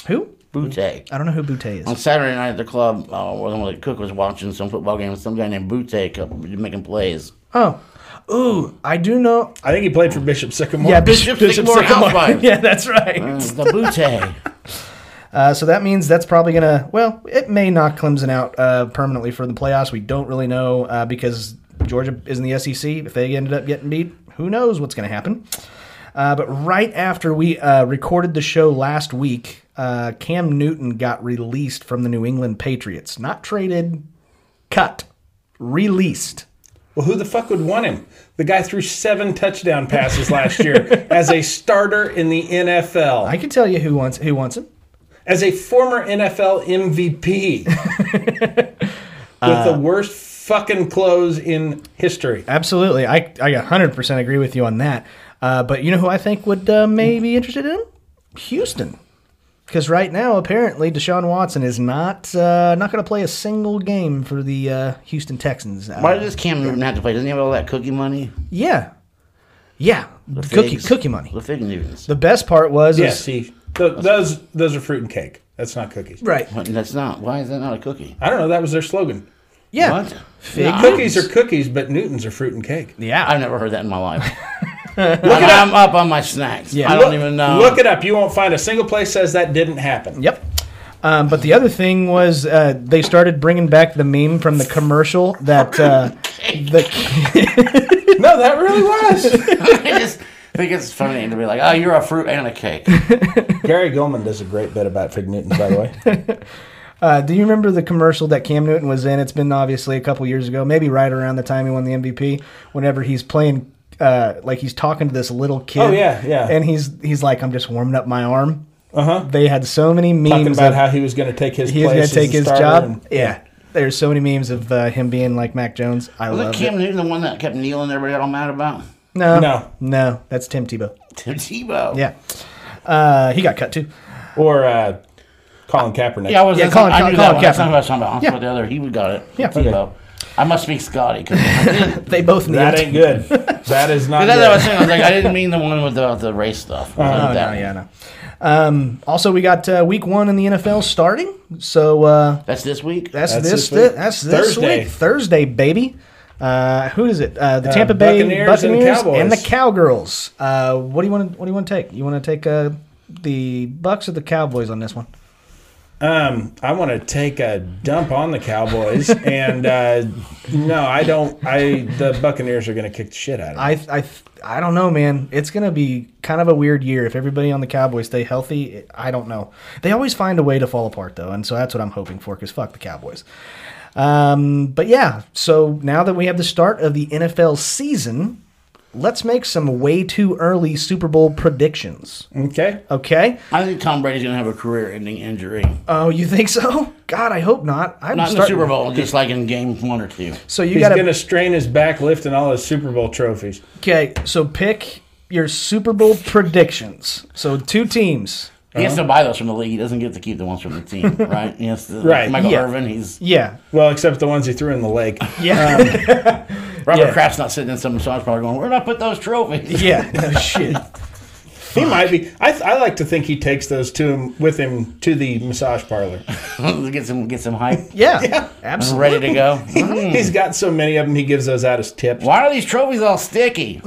E: Butte.
C: I don't know who Butte
E: On
C: is.
E: Saturday night at the club, where the cook was watching some football game with some guy named Butte making plays.
C: Oh. Ooh, I do know.
D: I think he played for Bishop Sycamore.
C: Yeah,
E: Bishop Sycamore Housewives.
C: Yeah, that's right.
E: The Butte.
C: So that means that's probably going to, well, it may knock Clemson out permanently for the playoffs. We don't really know because Georgia is in the SEC. If they ended up getting beat, who knows what's going to happen. But right after we recorded the show last week, Cam Newton got released from the New England Patriots. Not traded, cut, released.
D: Well, who the fuck would want him? The guy threw 7 touchdown passes last year as a starter in the NFL.
C: I can tell you who wants him.
D: As a former NFL MVP. With the worst fucking close in history.
C: Absolutely. I 100% agree with you on that. But you know who I think would may be interested in him? Houston. Because right now, apparently, Deshaun Watson is not going to play a single game for the Houston Texans.
E: Why does Cam Newton have to play? Doesn't he have all that cookie money?
C: Yeah. Cookie money.
E: The fig Newtons.
C: The best part was...
D: Yes, those are fruit and cake. That's not cookies.
C: Right.
E: That's not. Why is that not a cookie?
D: I don't know. That was their slogan.
C: Yeah.
E: What?
C: Fig
D: Cookies are cookies, but Newtons are fruit and cake.
C: Yeah.
E: I've never heard that in my life. I'm up on my snacks.
C: Yeah.
E: I don't even know.
D: Look it up. You won't find a single place says that didn't happen.
C: Yep. But the other thing was they started bringing back the meme from the commercial that
D: No, that really was.
E: I just think it's funny to be like, oh, you're a fruit and a cake.
D: Gary Gulman does a great bit about Fig Newtons, by the way.
C: do you remember the commercial that Cam Newton was in? It's been obviously a couple years ago, maybe right around the time he won the MVP, whenever he's playing, like he's talking to this little kid.
D: Oh, yeah.
C: And he's like, I'm just warming up my arm.
D: Uh-huh.
C: They had so many memes.
D: Talking about how he was going to take his place.
C: He was going to take his job.
D: And,
C: yeah. There's so many memes of him being like Mac Jones. I love
E: Wasn't Cam Newton the one that kept kneeling everybody got all mad about?
C: No. That's Tim Tebow.
E: Tim Tebow.
C: Yeah. He got cut too.
D: Or Colin Kaepernick.
E: Yeah, I knew
C: Colin
E: that one.
C: Kaepernick.
E: That's not what I was talking about.
C: Yeah.
E: But the other, he got it.
C: Yeah.
E: Tebow. I must speak Scotty.
C: They both kneeled.
D: That ain't good. That is not
E: That's what I was
D: good.
E: saying. I was like, I didn't mean the one with the race stuff.
C: No. Also, we got week 1 in the NFL starting. So
E: That's this week?
C: that's
D: this
C: this
D: Thursday.
C: week. Thursday, baby. Who is it? The Tampa Bay
D: Buccaneers
C: Buccaneers
D: and
C: the Cowgirls. What do you want to take? You want to take the Bucks or the Cowboys on this one?
D: I want to take a dump on the Cowboys, and no, I don't. The Buccaneers are going to kick the shit out of them.
C: I don't know, man. It's going to be kind of a weird year if everybody on the Cowboys stay healthy. I don't know. They always find a way to fall apart, though, and so that's what I'm hoping for, because fuck the Cowboys. But yeah, so now that we have the start of the NFL season, let's make some way too early Super Bowl predictions.
D: Okay.
C: Okay?
E: I think Tom Brady's going to have a career-ending injury.
C: Oh, you think so? God, I hope not.
E: Not in the Super Bowl, just like in game 1 or 2.
C: So you
D: He's
C: got
D: going to strain his back lifting all his Super Bowl trophies.
C: Okay, so pick your Super Bowl predictions. So 2 teams.
E: He has to buy those from the league. He doesn't get to keep the ones from the team, right? He has to,
D: Right.
E: Michael
C: Yeah.
E: Irvin, he's...
C: Yeah.
D: Well, except the ones he threw in the lake.
C: Yeah.
E: Robert
C: Yeah.
E: Kraft's not sitting in some massage parlor going, where'd I put those trophies?
C: Yeah. No shit.
D: He might be. I like to think he takes those with him to the massage parlor.
E: get some hype.
C: Yeah.
E: I'm
C: Absolutely.
E: ready to go.
D: He's got so many of them, he gives those out as tips.
E: Why are these trophies all sticky?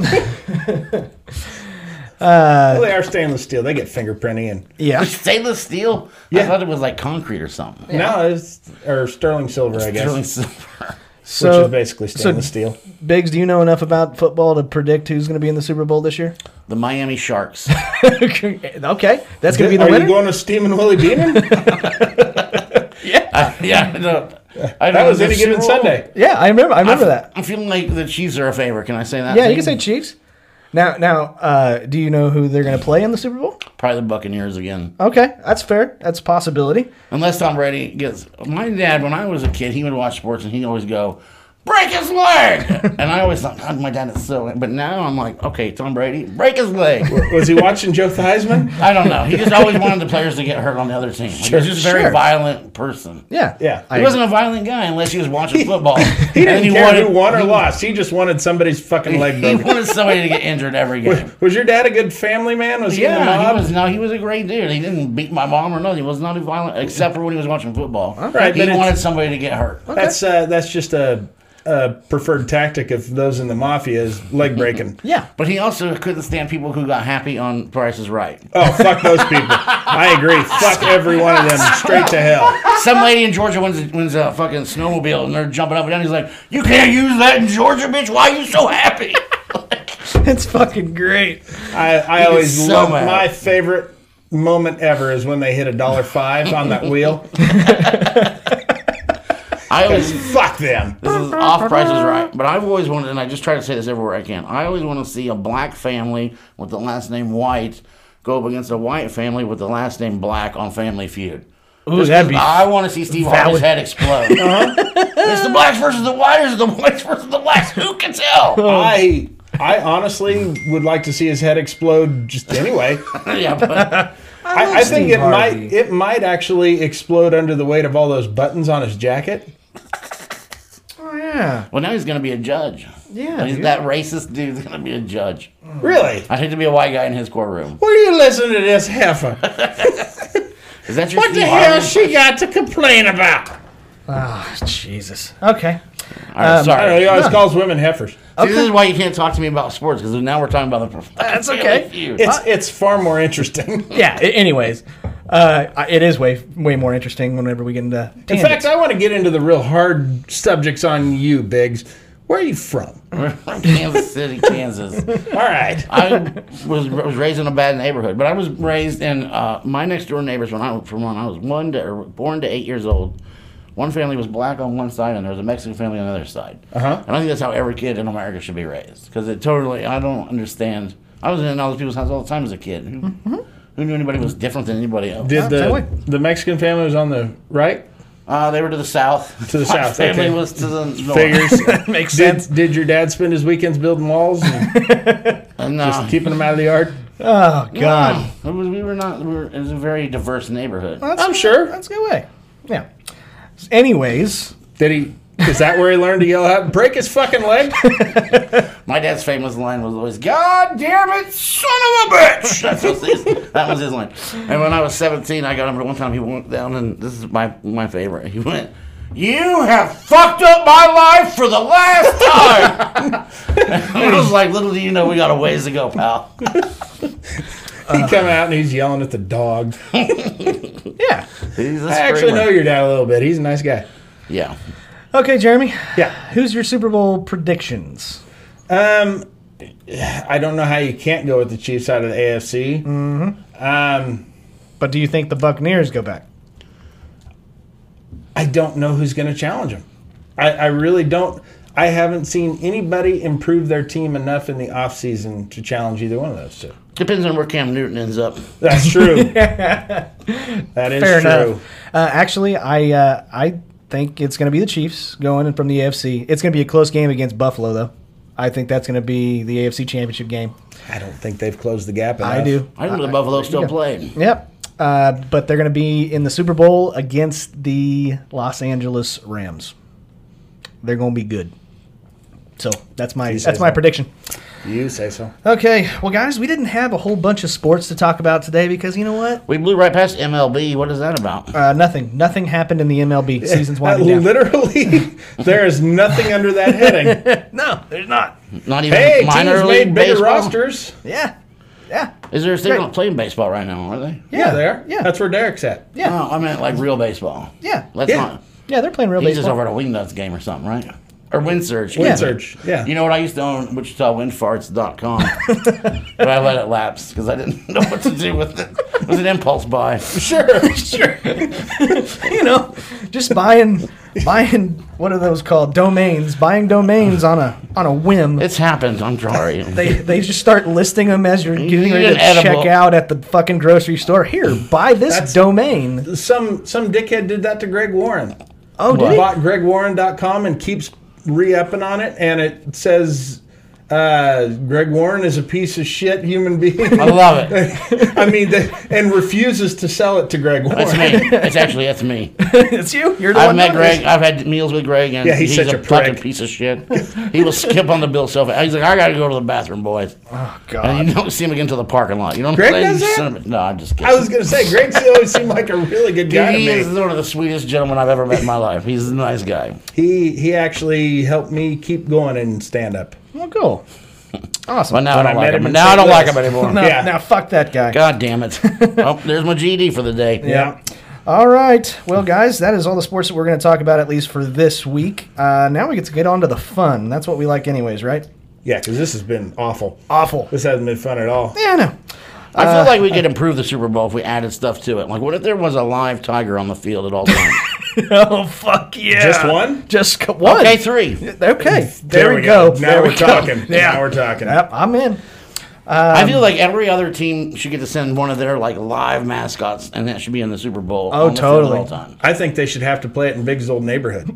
D: Well, they are stainless steel. They get fingerprinty and
C: Yeah.
E: Stainless steel? I
D: Yeah.
E: thought it was like concrete or something.
D: no, or sterling silver, I guess,
E: Sterling silver.
C: So,
D: which is basically stainless steel.
C: Biggs, do you know enough about football to predict who's going to be in the Super Bowl this year?
E: The Miami Sharks.
C: Okay. That's going to be the
D: Are
C: winner?
D: you going with Steamin' Willie Beeman?
E: Yeah, no.
D: That was any given Sunday.
C: Yeah, I remember that.
E: I'm feeling like the Chiefs are a favorite. Can I say that?
C: Yeah, you can say Chiefs. Now, do you know who they're going to play in the Super Bowl?
E: Probably the Buccaneers again.
C: Okay, that's fair. That's a possibility.
E: Unless Tom Brady gets... My dad, when I was a kid, he would watch sports and he'd always go, break his leg. And I always thought, God, my dad is so. But now I'm like, okay, Tom Brady, break his leg.
D: Was he watching Joe Theismann?
E: I don't know. He just always wanted the players to get hurt on the other team. He was just a very violent person.
C: Yeah.
D: Yeah.
E: He wasn't a violent guy unless he was watching football.
D: He didn't care who won or lost. He just wanted somebody's fucking leg
E: He
D: broken.
E: wanted somebody to get injured every game.
D: Was your dad a good family man? Was he in the mob?
E: He was a great dude. He didn't beat my mom or nothing. He was not violent except for when he was watching football.
D: Right,
E: He
D: but
E: wanted somebody to get hurt.
D: That's just a preferred tactic of those in the mafia is leg breaking.
C: Yeah.
E: But he also couldn't stand people who got happy on Price is Right.
D: Oh, fuck those people. I agree. Fuck every one of them straight to hell.
E: Some lady in Georgia wins a fucking snowmobile and they're jumping up and down. He's like, you can't use that in Georgia, bitch. Why are you so happy?
C: It's fucking great.
D: I always
E: so
D: love
E: mad.
D: my favorite moment ever is when they hit $1.05 on that wheel.
E: I always
D: Fuck them.
E: This is off Price is Right. But I've always wanted, and I just try to say this everywhere I can, I always want to see a black family with the last name White go up against a white family with the last name Black on Family Feud.
C: Ooh, that'd be
E: I want to see Steve Harvey's head explode. It's the blacks versus the whites, the whites versus the blacks. Who can tell?
D: I honestly would like to see his head explode just anyway.
E: Yeah, but
D: I think
C: Steve Harvey.
D: it might actually explode under the weight of all those buttons on his jacket.
C: Oh, yeah.
E: well, now he's going to be a judge.
C: Yeah,
E: He's
C: dude.
E: that racist dude's going to be a judge.
D: Really?
E: I'd hate to be a white guy in his courtroom.
D: What are you listening to this heifer?
E: Is that your
D: What
E: Steve
D: the hell
E: Harvey?
D: she got to complain about?
C: Oh, Jesus. Okay.
E: All right,
D: I don't know,
E: sorry.
D: he always calls women heifers.
E: See, this is why you can't talk to me about sports, because now we're talking about the
C: That's
E: Family
C: okay.
E: Feud.
D: It's far more interesting.
C: Yeah. Anyways, it is way more interesting whenever we get into
D: In
C: tangents.
D: fact, I want to get into the real hard subjects on you, Biggs. Where are you from?
E: Kansas City, Kansas.
D: All right.
E: I was raised in a bad neighborhood, but I was raised in my next door neighbors when I was born to 8 years old. One family was black on one side, and there was a Mexican family on the other side.
D: Uh-huh.
E: And I think that's how every kid in America should be raised, because I don't understand. I was in all those people's houses all the time as a kid. Who knew anybody was different than anybody else?
D: Did
C: same way.
D: the Mexican family was on the right?
E: They were to the south.
D: To the
E: My
D: south,
E: family
D: okay.
E: was to the north.
D: Figures.
C: Makes sense.
D: Did your dad spend his weekends building walls and
E: And,
D: just keeping them out of the yard?
C: Oh, God.
E: it was a very diverse neighborhood.
D: I'm sure.
C: That's a good way. Yeah. Anyways,
D: Is that where he learned to yell out, break his fucking leg?
E: My dad's famous line was always, God damn it, son of a bitch! That was his line. And when I was 17, I got him, but one time he went down, and this is my favorite. He went, you have fucked up my life for the last time! And I was like, little do you know, we got a ways to go, pal.
D: He come out and he's yelling at the dog.
C: yeah.
E: He's a
D: I actually
E: screamer.
D: know your dad a little bit. He's a nice guy.
E: Yeah.
C: Okay, Jeremy.
D: Yeah.
C: Who's your Super Bowl predictions?
D: I don't know how you can't go with the Chiefs out of the AFC. Mm-hmm.
C: But do you think the Buccaneers go back?
D: I don't know who's going to challenge them. I really don't. I haven't seen anybody improve their team enough in the offseason to challenge either one of those two.
E: Depends on where Cam Newton ends up.
D: That's true. That is
C: Fair
D: true.
C: enough. Actually, I think it's going to be the Chiefs going in from the AFC. It's going to be a close game against Buffalo, though. I think that's going to be the AFC Championship game.
D: I don't think they've closed the gap enough.
C: I do.
E: I think the Buffalo still playing.
C: Yep. But they're going to be in the Super Bowl against the Los Angeles Rams. They're going to be good. So that's my prediction.
D: You say so.
C: Okay, well, guys, we didn't have a whole bunch of sports to talk about today because you know what?
E: We blew right past MLB. What is that about?
C: Nothing happened in the MLB. Season's winding down.
D: Literally, there is nothing under that heading.
C: No, there's not.
E: Not even
D: Hey,
E: minor
D: teams
E: league
D: made bigger
E: baseball?
D: rosters.
C: Yeah.
E: Is there a state
C: Great.
E: not playing baseball right now? Are they?
D: Yeah, they are.
C: Yeah.
D: That's where Derek's at.
C: Yeah.
E: No, I meant like real baseball.
C: Yeah.
E: Let's
D: Yeah.
E: not.
C: Yeah, they're playing real
E: He's just
C: baseball.
E: over at a Wingnuts game or something, right? Or Windsurge.
D: Wind Surge. Yeah.
E: You know what? I used to own WichitaWindfarts.com, but I let it lapse because I didn't know what to do with it. It was an impulse buy.
C: Sure. You know, just buying what are those called? Domains. Buying domains on a whim.
E: It's happened. I'm sorry.
C: They just start listing them as you're getting ready
E: An
C: to
E: edible.
C: check out at the fucking grocery store. Here, buy this domain.
D: Some dickhead did that to Greg Warren.
C: Oh, did he?
D: Bought GregWarren.com and keeps re-upping on it, and it says Greg Warren is a piece of shit human being.
E: I love it.
D: I mean, and refuses to sell it to Greg Warren.
E: That's me. That's me.
C: It's you. You're the
E: I've
C: one
E: met
C: doing it.
E: Greg. I've had meals with Greg, and
D: Yeah, he's such a
E: fucking
D: prick.
E: piece of shit. He will skip on the bill so fast. He's like, I gotta go to the bathroom, boys.
C: Oh, God.
E: And you don't see him again until the parking lot. You know what
D: Greg
E: I'm saying?
D: does that?
E: Son of a- No, I'm just kidding.
D: I was going to say, Greg always seemed like a really good guy
E: He
D: to
E: is
D: me.
E: one of the sweetest gentlemen I've ever met in my life. He's a nice guy.
D: He actually helped me keep going in stand-up.
C: Well, cool. Awesome.
E: But now I
D: When I
E: don't like
D: met
E: him.
D: him in
E: Now I
D: St.
E: don't like
D: Louis.
E: him anymore.
C: No,
D: Yeah.
C: now fuck that guy.
E: God damn it. Oh, there's my GD for the day.
D: Yeah.
C: All right. Well, guys, that is all the sports that we're going to talk about, at least for this week. Now we get on to the fun. That's what we like anyways, right?
D: Yeah, because this has been awful.
C: Awful.
D: This hasn't been fun at all.
C: Yeah, I know.
E: I feel like we could improve the Super Bowl if we added stuff to it. Like, what if there was a live tiger on the field at all times?
C: Oh, fuck yeah.
D: Just one?
C: Just one.
E: Okay, 3.
C: Okay. There we go.
D: Now
C: There
D: we're
C: we go.
D: talking.
C: Yeah.
D: Now we're talking.
C: Yep, I'm in.
E: I feel like every other team should get to send one of their like live mascots, and that should be in the Super Bowl.
C: Oh,
E: on the field
C: totally.
E: at all time.
D: I think they should have to play it in Big's old neighborhood.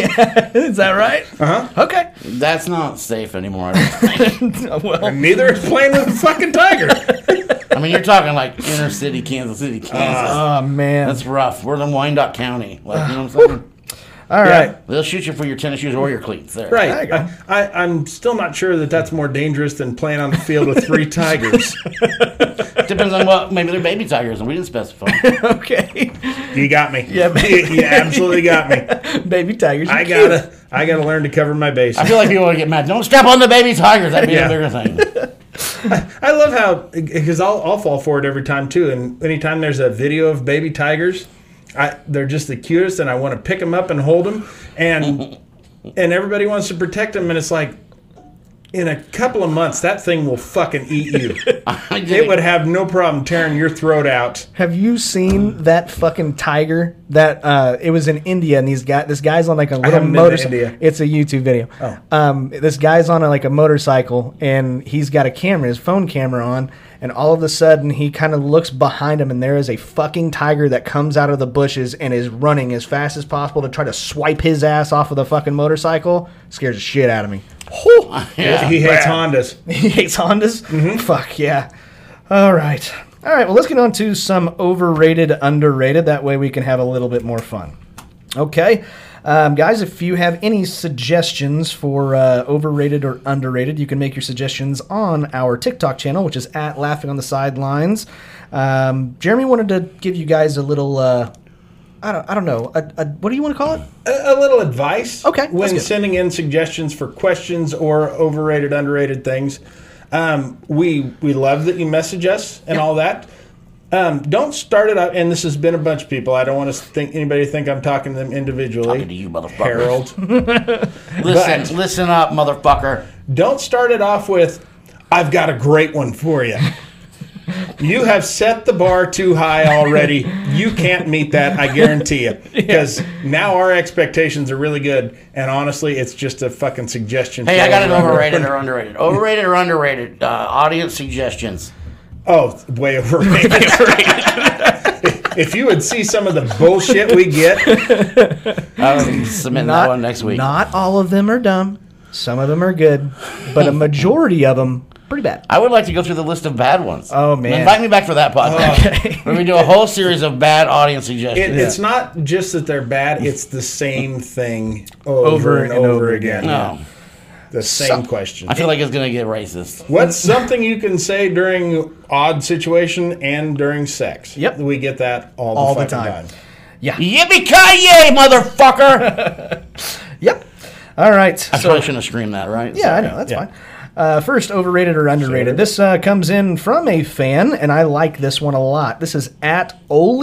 C: Is that right?
D: Uh-huh.
C: Okay.
E: That's not safe anymore. I don't think.
C: Well,
D: And neither is playing with a fucking tiger.
E: I mean, you're talking like inner city, Kansas City, Kansas.
C: oh, man.
E: That's rough. We're in Wyandotte County. Like, you know what I'm saying?
C: All
D: Yeah.
C: right.
E: They'll shoot you for your tennis shoes or your cleats. There.
D: Right.
C: There you go.
D: I'm still not sure that that's more dangerous than playing on the field with 3 tigers.
E: Depends on what. Maybe they're baby tigers, and we didn't specify.
C: Okay.
D: You got me.
C: Yeah,
D: You absolutely got me.
C: Baby tigers.
D: I gotta learn to cover my base.
E: I feel like people would get mad. Don't step on the baby tigers. That'd be
D: Yeah.
E: a bigger thing.
D: I love how, because I'll fall for it every time too. And anytime there's a video of baby tigers, they're just the cutest, and I want to pick them up and hold them, and everybody wants to protect them, and it's like, in a couple of months, that thing will fucking eat you. It would have no problem tearing your throat out.
C: Have you seen that fucking tiger? That it was in India, and this guy's on like a little
D: haven't been to
C: motorcycle.
D: India.
C: It's a YouTube video.
D: Oh.
C: This guy's on like a motorcycle, and he's got a camera, his phone camera on, and all of a sudden he kind of looks behind him, and there is a fucking tiger that comes out of the bushes and is running as fast as possible to try to swipe his ass off of the fucking motorcycle. Scares the shit out of me.
E: Yeah.
D: He hates Hondas.
C: He hates Hondas? Fuck, yeah. All right. Well, let's get on to some overrated, underrated. That way we can have a little bit more fun. Okay. Guys, if you have any suggestions for overrated or underrated, you can make your suggestions on our TikTok channel, which is at Laughing on the Sidelines. Jeremy wanted to give you guys a little... I don't know. What do you want to call it?
D: A little advice.
C: Okay, that's
D: When
C: good.
D: sending in suggestions for questions or overrated, underrated things, we love that you message us and all that. Don't start it out, and this has been a bunch of people. I don't want to anybody think I'm talking to them individually.
E: Talking to you, motherfucker.
D: Harold.
E: Listen up, motherfucker.
D: Don't start it off with, I've got a great one for you. You have set the bar too high already. You can't meet that, I guarantee you. Because now our expectations are really good, and honestly, it's just a fucking suggestion.
E: Hey, I got an
D: flowing around.
E: overrated or underrated. Overrated or underrated? Audience suggestions.
D: Oh, way overrated. If you would see some of the bullshit we get,
E: I'll submit that one next week.
C: Not all of them are dumb. Some of them are good, but a majority of them pretty bad.
E: I would like to go through the list of bad ones.
C: Oh, man.
E: Invite me back for that podcast.
C: Okay.
E: Where we do a whole series of bad audience suggestions.
D: it's not just that they're bad, it's the same thing over and over again.
E: No.
D: The same question.
E: I feel like it's going to get racist.
D: What's something you can say during odd situation and during sex?
C: Yep.
D: We get that all the fucking time.
E: Yippee-ki-yay, motherfucker!
C: Yep. All right.
E: I probably shouldn't have screamed that, right?
C: Yeah, I know. That's fine. First, overrated or underrated. This comes in from a fan, and I like this one a lot. This is at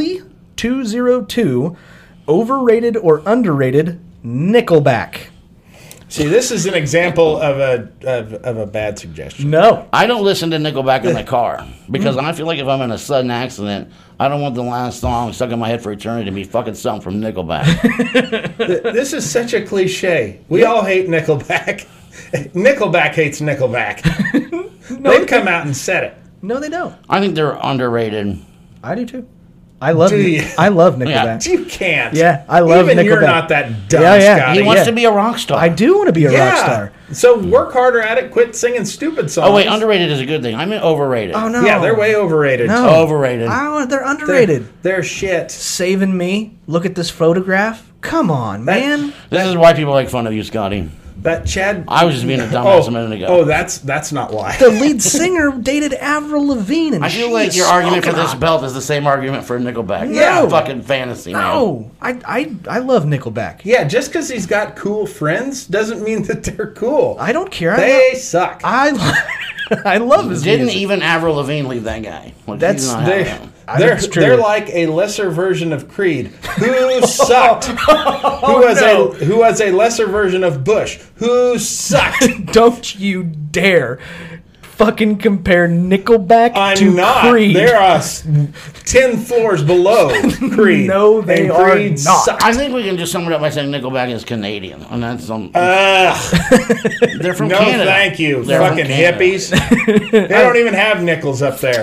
C: Oli202. Overrated or underrated Nickelback.
D: See, this is an example of a bad suggestion.
C: No.
E: I don't listen to Nickelback in the car because I feel like if I'm in a sudden accident, I don't want the last song stuck in my head for eternity to be fucking something from Nickelback.
D: This is such a cliche. We all hate Nickelback. Nickelback hates Nickelback. They've come out and said it.
C: No, they don't.
E: I think they're underrated.
C: I do too. I love
D: Do you?
C: I love Nickelback.
D: You can't.
C: Yeah, I love
D: Even you're
C: Nickelback.
D: not that dumb,
C: Yeah.
D: Scotty.
E: He wants to be a rock star.
C: I do want to be a rock star.
D: So work harder at it. Quit singing stupid songs.
E: Oh, wait, underrated is a good thing. I meant overrated.
C: Oh no.
D: Yeah, they're way overrated.
C: No.
E: Overrated.
C: They're underrated.
D: They're shit.
C: Saving Me. Look at this photograph. Come on, man.
E: This is why people make fun of you, Scotty.
D: That Chad.
E: I was just being a dumbass a minute ago.
D: Oh, that's not why.
C: The lead singer dated Avril Lavigne, and
E: I feel
C: she
E: like
C: is
E: your argument for
C: smoking
E: this
C: hot.
E: belt is the same argument for Nickelback.
C: No.
E: Fucking fantasy, man.
C: No, I love Nickelback.
D: Yeah, just because he's got cool friends doesn't mean that they're cool.
C: I don't care.
D: They suck.
C: I love his
E: Didn't
C: music.
E: even Avril Lavigne leave that guy? Like,
C: That's-
E: he's not
D: They,
E: having him.
C: I think it's true.
D: they're like a lesser version of Creed, who sucked. Who was a lesser version of Bush, who sucked.
C: Don't you dare fucking compare Nickelback
D: I'm
C: to
D: not.
C: Creed.
D: They're 10 floors below Creed.
C: No, they
D: and
C: are
D: Creed
C: not.
D: sucked.
E: I think we can just sum it up by saying Nickelback is Canadian, and that's they're from
D: No,
E: Canada.
D: thank you,
E: They're from
D: fucking
E: Canada.
D: hippies. They don't even have nickels up there.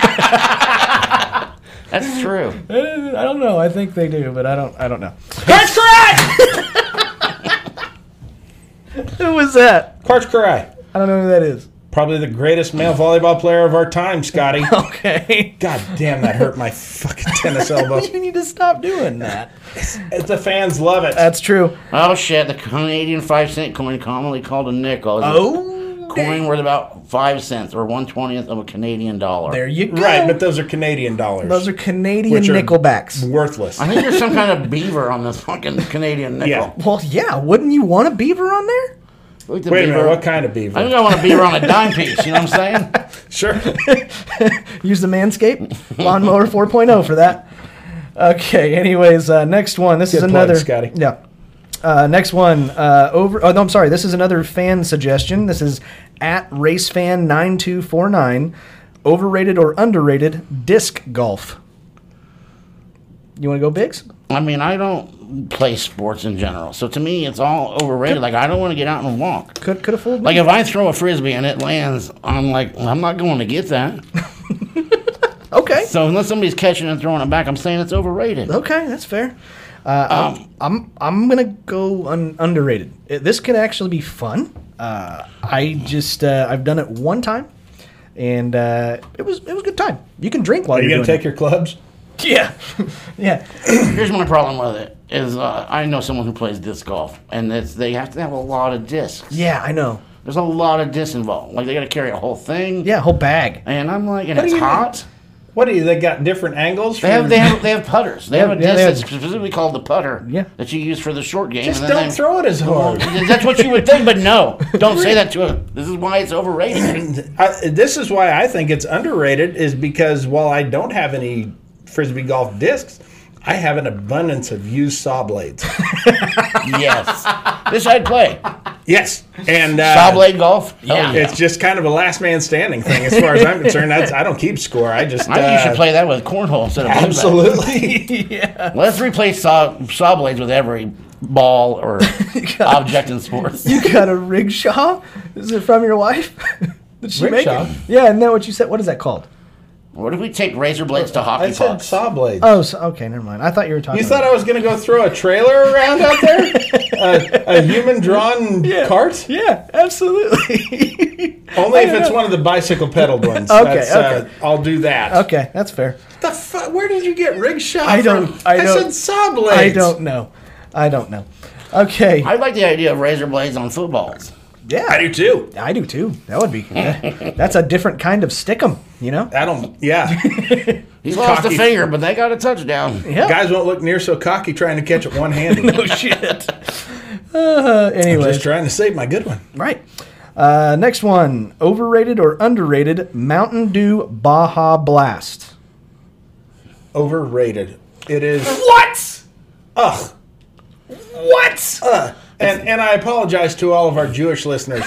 E: That's true.
C: I don't know. I think they do, but I don't know.
D: Quartz
C: Who was that?
D: Karai.
C: I don't know who that is.
D: Probably the greatest male volleyball player of our time, Scotty.
C: Okay.
D: God damn, that hurt my fucking tennis elbow.
C: You need to stop doing that.
D: The fans love it.
C: That's true.
E: Oh shit! The Canadian 5-cent coin, commonly called a nickel, is
C: Oh,
E: a coin worth about 5 cents or 1/20th of a Canadian dollar.
C: there you go.
D: Right, but those are Canadian dollars.
C: those are Canadian
D: Which are
C: Nickelbacks.
D: worthless.
E: I think there's some kind of beaver on this fucking Canadian nickel.
D: Yeah.
C: Well, yeah. Wouldn't you want a beaver on there?
E: Look, the
D: Wait a
E: beaver-
D: minute, what kind of beaver?
E: I think I want a beaver on a dime piece. You know what I'm saying?
D: Sure.
C: Use the Manscaped Lawnmower 4.0 for that. Okay. Anyways, next one. This is
D: Good plug,
C: another.
D: Scotty.
C: Yeah. Next one. Oh no, I'm sorry. This is another fan suggestion. This is at racefan9249. Overrated or underrated disc golf. You want to go, Biggs?
E: I mean, I don't play sports in general, so to me, it's all overrated. Like, I don't want to get out and walk.
C: Could have fooled me.
E: Like, if I throw a frisbee and it lands, I'm like, I'm not going to get that.
C: Okay.
E: So unless somebody's catching and throwing it back, I'm saying it's overrated.
C: Okay, that's fair. I'm gonna go underrated. This could actually be fun. I've done it one time, and it was a good time. You can drink while
D: Are you
C: you're
D: going to
C: doing
D: take your clubs?
C: it. Yeah, yeah.
E: Here's my problem with it: is I know someone who plays disc golf, and they have to have a lot of discs.
C: Yeah, I know.
E: There's a lot of discs involved. Like, they got to carry a whole thing.
C: Yeah, whole bag.
E: And I'm like, and
D: What do
E: it's
D: you mean?
E: hot.
D: What do you? They got different angles.
E: They have putters. They have a
C: Yeah,
E: disc
C: they have-
E: that's specifically called the putter.
C: Yeah.
E: That you use for the short game.
D: Just
E: and then
D: don't throw it as hard.
E: That's what you would think, but no, don't say that to him. This is why it's overrated.
D: This is why I think it's underrated. Is because while I don't have any frisbee golf discs, I have an abundance of used saw blades.
E: Yes, this I'd play.
D: Yes, and
E: Saw blade golf.
C: Yeah.
E: Oh, yeah.
D: it's just kind of a last man standing thing, as far as I'm concerned. I don't keep score. I just
E: I think you should play that with cornhole instead of blue bat.
D: absolutely.
E: Let's replace saw blades with every ball or object in sports.
C: You got a rickshaw? Is it from your wife? Did she make
D: Rickshaw?
C: it? Yeah, isn't that what you said? What is that called?
E: What if we take razor blades to hockey
D: I said
E: pucks?
D: saw blades.
C: Oh, okay, never mind. I thought you were talking.
D: You thought I was going to go throw a trailer around out there? A human drawn cart?
C: Yeah, absolutely.
D: Only if it's one of the bicycle pedaled ones.
C: Okay, okay.
D: I'll do that.
C: Okay, that's fair.
D: Where did you get rickshaw
C: I don't-
D: from?
C: I don't-
D: said saw blades.
C: I don't know. Okay.
E: I like the idea of razor blades on footballs.
C: Yeah,
D: I do too.
C: I do too. That would be. That's a different kind of stickum, you know.
D: Yeah.
E: He lost a
D: Cocky.
E: finger, but they got a touchdown.
C: Yeah.
D: Guys won't look near so cocky trying to catch it one-handed.
C: No shit. Anyways,
D: Just trying to save my good one.
C: right. Next one: overrated or underrated Mountain Dew Baja Blast.
D: Overrated. It is.
C: What?
D: Ugh.
C: What?
D: And I apologize to all of our Jewish listeners.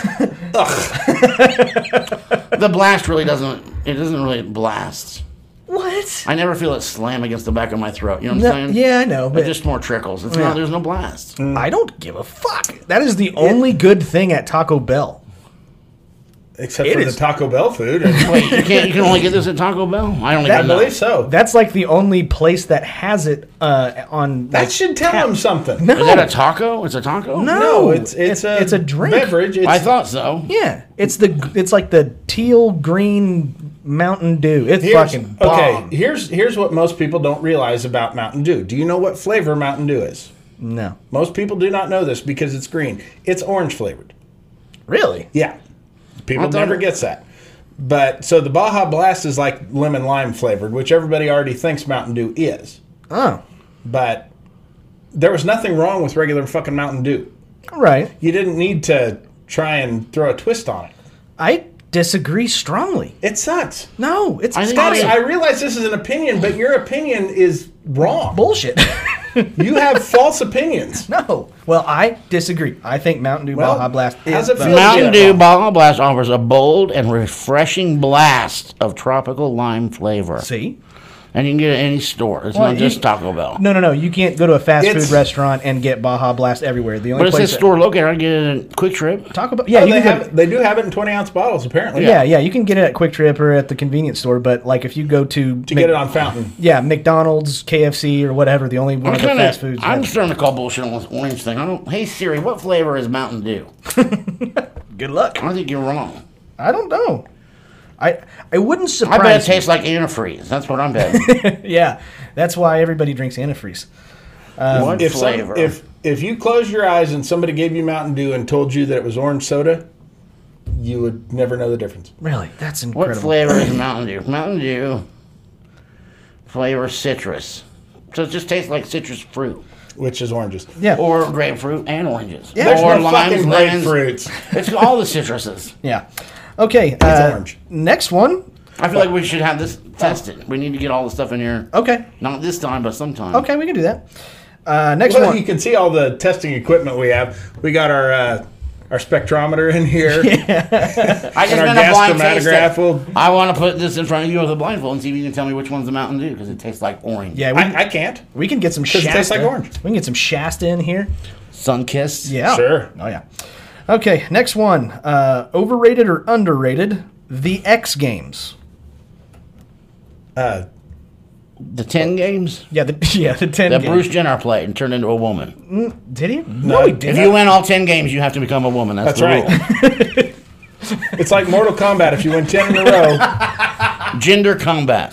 E: The blast really doesn't. It doesn't really blast.
C: What?
E: I never feel it slam against the back of my throat. You know what I'm saying?
C: Yeah, I know,
E: It
C: but
E: just more trickles. It's
C: Yeah.
E: not. There's no blast.
C: I don't give a fuck. That is the only good thing at Taco Bell.
D: except
C: It
D: for
C: is-
D: the Taco Bell food. And
E: Wait, you can only get this at Taco Bell? I don't
D: I
E: even know.
D: believe so.
C: That's like the only place that has it on.
D: That
C: like,
D: should tell
C: tap.
D: them something.
C: No,
E: Is that a taco? It's a taco?
C: no,
D: it's
C: a drink.
D: beverage. It's,
E: I thought so.
C: Yeah, it's like the teal green Mountain Dew. It's fucking bomb.
D: okay. Here's what most people don't realize about Mountain Dew. Do you know what flavor Mountain Dew is?
C: No,
D: Most people do not know this because it's green. It's orange flavored.
C: really.
D: Yeah, people
E: I thought
D: never
E: it-
D: gets that. But so the Baja Blast is like lemon lime flavored, which everybody already thinks Mountain Dew is.
C: Oh,
D: But there was nothing wrong with regular fucking Mountain Dew.
C: right.
D: You didn't need to try and throw a twist on it.
C: I disagree strongly.
D: It sucks.
C: No, it's
E: I think
C: Scotty.
E: it
D: I realize this is an opinion, but your opinion is wrong.
C: Bullshit.
D: You have false opinions.
C: No. Well, I disagree. I think Mountain Dew
D: Well,
C: Baja Blast
D: how's
C: is
D: it feel?
C: the-
E: Mountain
D: Yeah.
E: Dew Baja Blast offers a bold and refreshing blast of tropical lime flavor.
C: See?
E: And you can get it at any store. It's
C: Well,
E: not just Taco Bell.
C: No. You can't go to a fast
D: It's-
C: food restaurant and get Baja Blast everywhere. The only
E: But it
C: place
E: says store located. I can get it at Quick Trip.
C: Taco Bell. Yeah,
D: Oh,
C: you
D: they,
C: can get
D: they do have it in 20-ounce bottles, apparently.
C: yeah, you can get it at Quick Trip or at the convenience store. But like if you go to
D: To get it on Fountain.
C: yeah, McDonald's, KFC, or whatever, the only one of the fast foods.
E: I'm
C: have-
E: starting to call bullshit on this orange thing. I don't. Hey Siri, what flavor is Mountain Dew?
C: Good luck.
E: I think you're wrong.
C: I don't know. I wouldn't
E: I
C: surprise.
E: bet it tastes like antifreeze. That's what I'm betting.
C: Yeah, that's why everybody drinks antifreeze.
E: What
D: If,
E: flavor?
D: if you closed your eyes and somebody gave you Mountain Dew and told you that it was orange soda, you would never know the difference.
C: Really, that's
E: What
C: incredible.
E: flavor is Mountain Dew? Mountain Dew flavor citrus. So it just tastes like citrus fruit.
D: Which is oranges.
C: Yeah,
E: Or grapefruit and oranges.
D: There's
E: or
D: no fucking grapefruits.
E: It's all the citruses.
C: yeah. Okay,
D: orange.
C: next one.
E: I feel like we should have this tested. We need to get all the stuff in here.
C: Okay,
E: Not this time, but sometime.
C: okay, we can do that. Next
D: Well,
C: one.
D: you can see all the testing equipment we have. We got our spectrometer in here.
E: I just
D: And our
E: meant a blind
D: gas
E: taste
D: chromatograph
E: test.
D: will-
E: I want to put this in front of you with a blindfold and see if you can tell me which one's the Mountain Dew because it tastes like orange.
C: Yeah,
D: I can't.
C: we can get some
D: it
C: Shasta.
D: tastes like orange.
C: We can get some Shasta in here.
E: Sunkist.
C: Yeah.
D: Sure.
C: Oh yeah. Okay, next one. Overrated or underrated? The X Games.
E: The 10 games
C: Yeah, the 10
E: that
C: games.
E: Bruce Jenner played and turned into a woman.
C: Did he? No, he
E: If
C: didn't.
E: you win all 10 games, you have to become a woman. That's,
D: That's
E: the
D: right. It's like Mortal Kombat. If you win 10 in a row,
E: rule. Gender combat.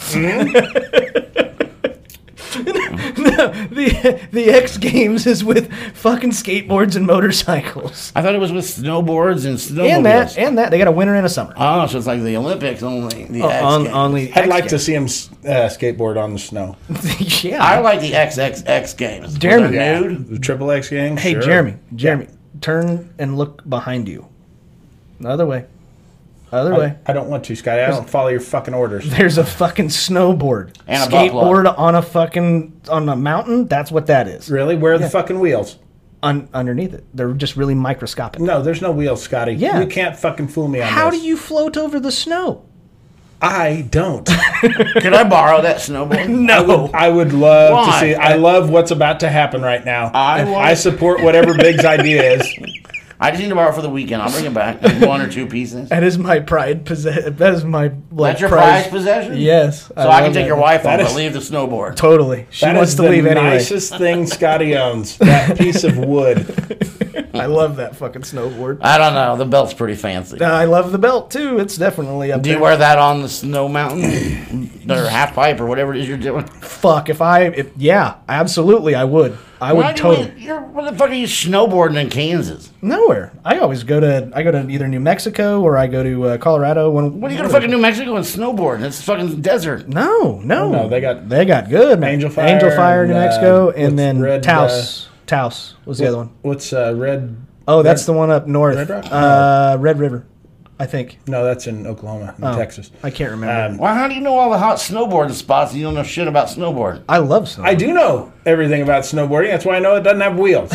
C: The X Games is with fucking skateboards and motorcycles.
E: I thought it was with snowboards and snowmobiles.
C: And that they got a winter and a summer.
E: Oh, so it's like the Olympics only. The X
C: On,
E: Games.
C: only
D: I'd
C: X
D: like to
C: Games.
D: see him skateboard on the snow.
C: Yeah.
E: I like the XXX games.
C: Jeremy.
E: They're nude.
D: The Triple X game.
C: Hey,
D: sure.
C: Jeremy, turn and look behind you. The other way. Other way.
D: I don't want to, Scotty. I don't follow your fucking orders.
C: There's a fucking snowboard.
E: And a butt plug.
C: Skateboard on a mountain. That's what that is.
D: Really? Where are the fucking wheels?
C: Underneath it. They're just really microscopic.
D: No, there's no wheels, Scotty.
C: Yeah.
D: You can't fucking fool me on
C: How
D: this.
C: do you float over the snow?
D: I don't.
E: Could I borrow that snowboard?
C: No.
D: I would love to
E: Why?
D: see. I love what's about to happen right now.
E: I want-
D: I support whatever Big's idea is.
E: I just need to borrow it for the weekend. I'll bring it back. One or two pieces.
C: That is my pride possession. That is my like
E: That's your prized possession?
C: Yes.
E: So I can
C: love
E: take
C: that.
E: your wife home,
D: That
E: but
D: is-
E: leave the snowboard.
C: Totally. She
D: That
C: wants
D: is
C: to
D: the
C: leave anyway.
D: nicest thing Scotty owns. That piece of wood.
C: I love that fucking snowboard.
E: I don't know. The belt's pretty fancy.
C: I love the belt too. It's definitely up
E: Do
C: there.
E: you wear that on the snow mountain? Or half pipe or whatever it is you're doing?
C: Fuck yeah, absolutely I would. I would
E: Why do
C: totally.
E: what the fuck are you snowboarding in Kansas?
C: Nowhere. I always go to either New Mexico or I go to Colorado.
E: What are you going to fucking New Mexico and snowboard? It's fucking desert.
C: No.
D: No, they got
C: good man.
D: Angel Fire
C: Angel Fire, New
D: and,
C: Mexico,
D: what's
C: and then
D: Red,
C: Taos. Taos was the other one.
D: What's Red?
C: Oh, that's the one up north.
D: Red Rock?
C: Red River, I think.
D: No, that's in Oklahoma, in Texas.
C: I can't remember.
E: Well, how do you know all the hot snowboarding spots and you don't know shit about snowboarding?
C: I love snow.
D: I do know everything about snowboarding. That's why I know it doesn't have wheels.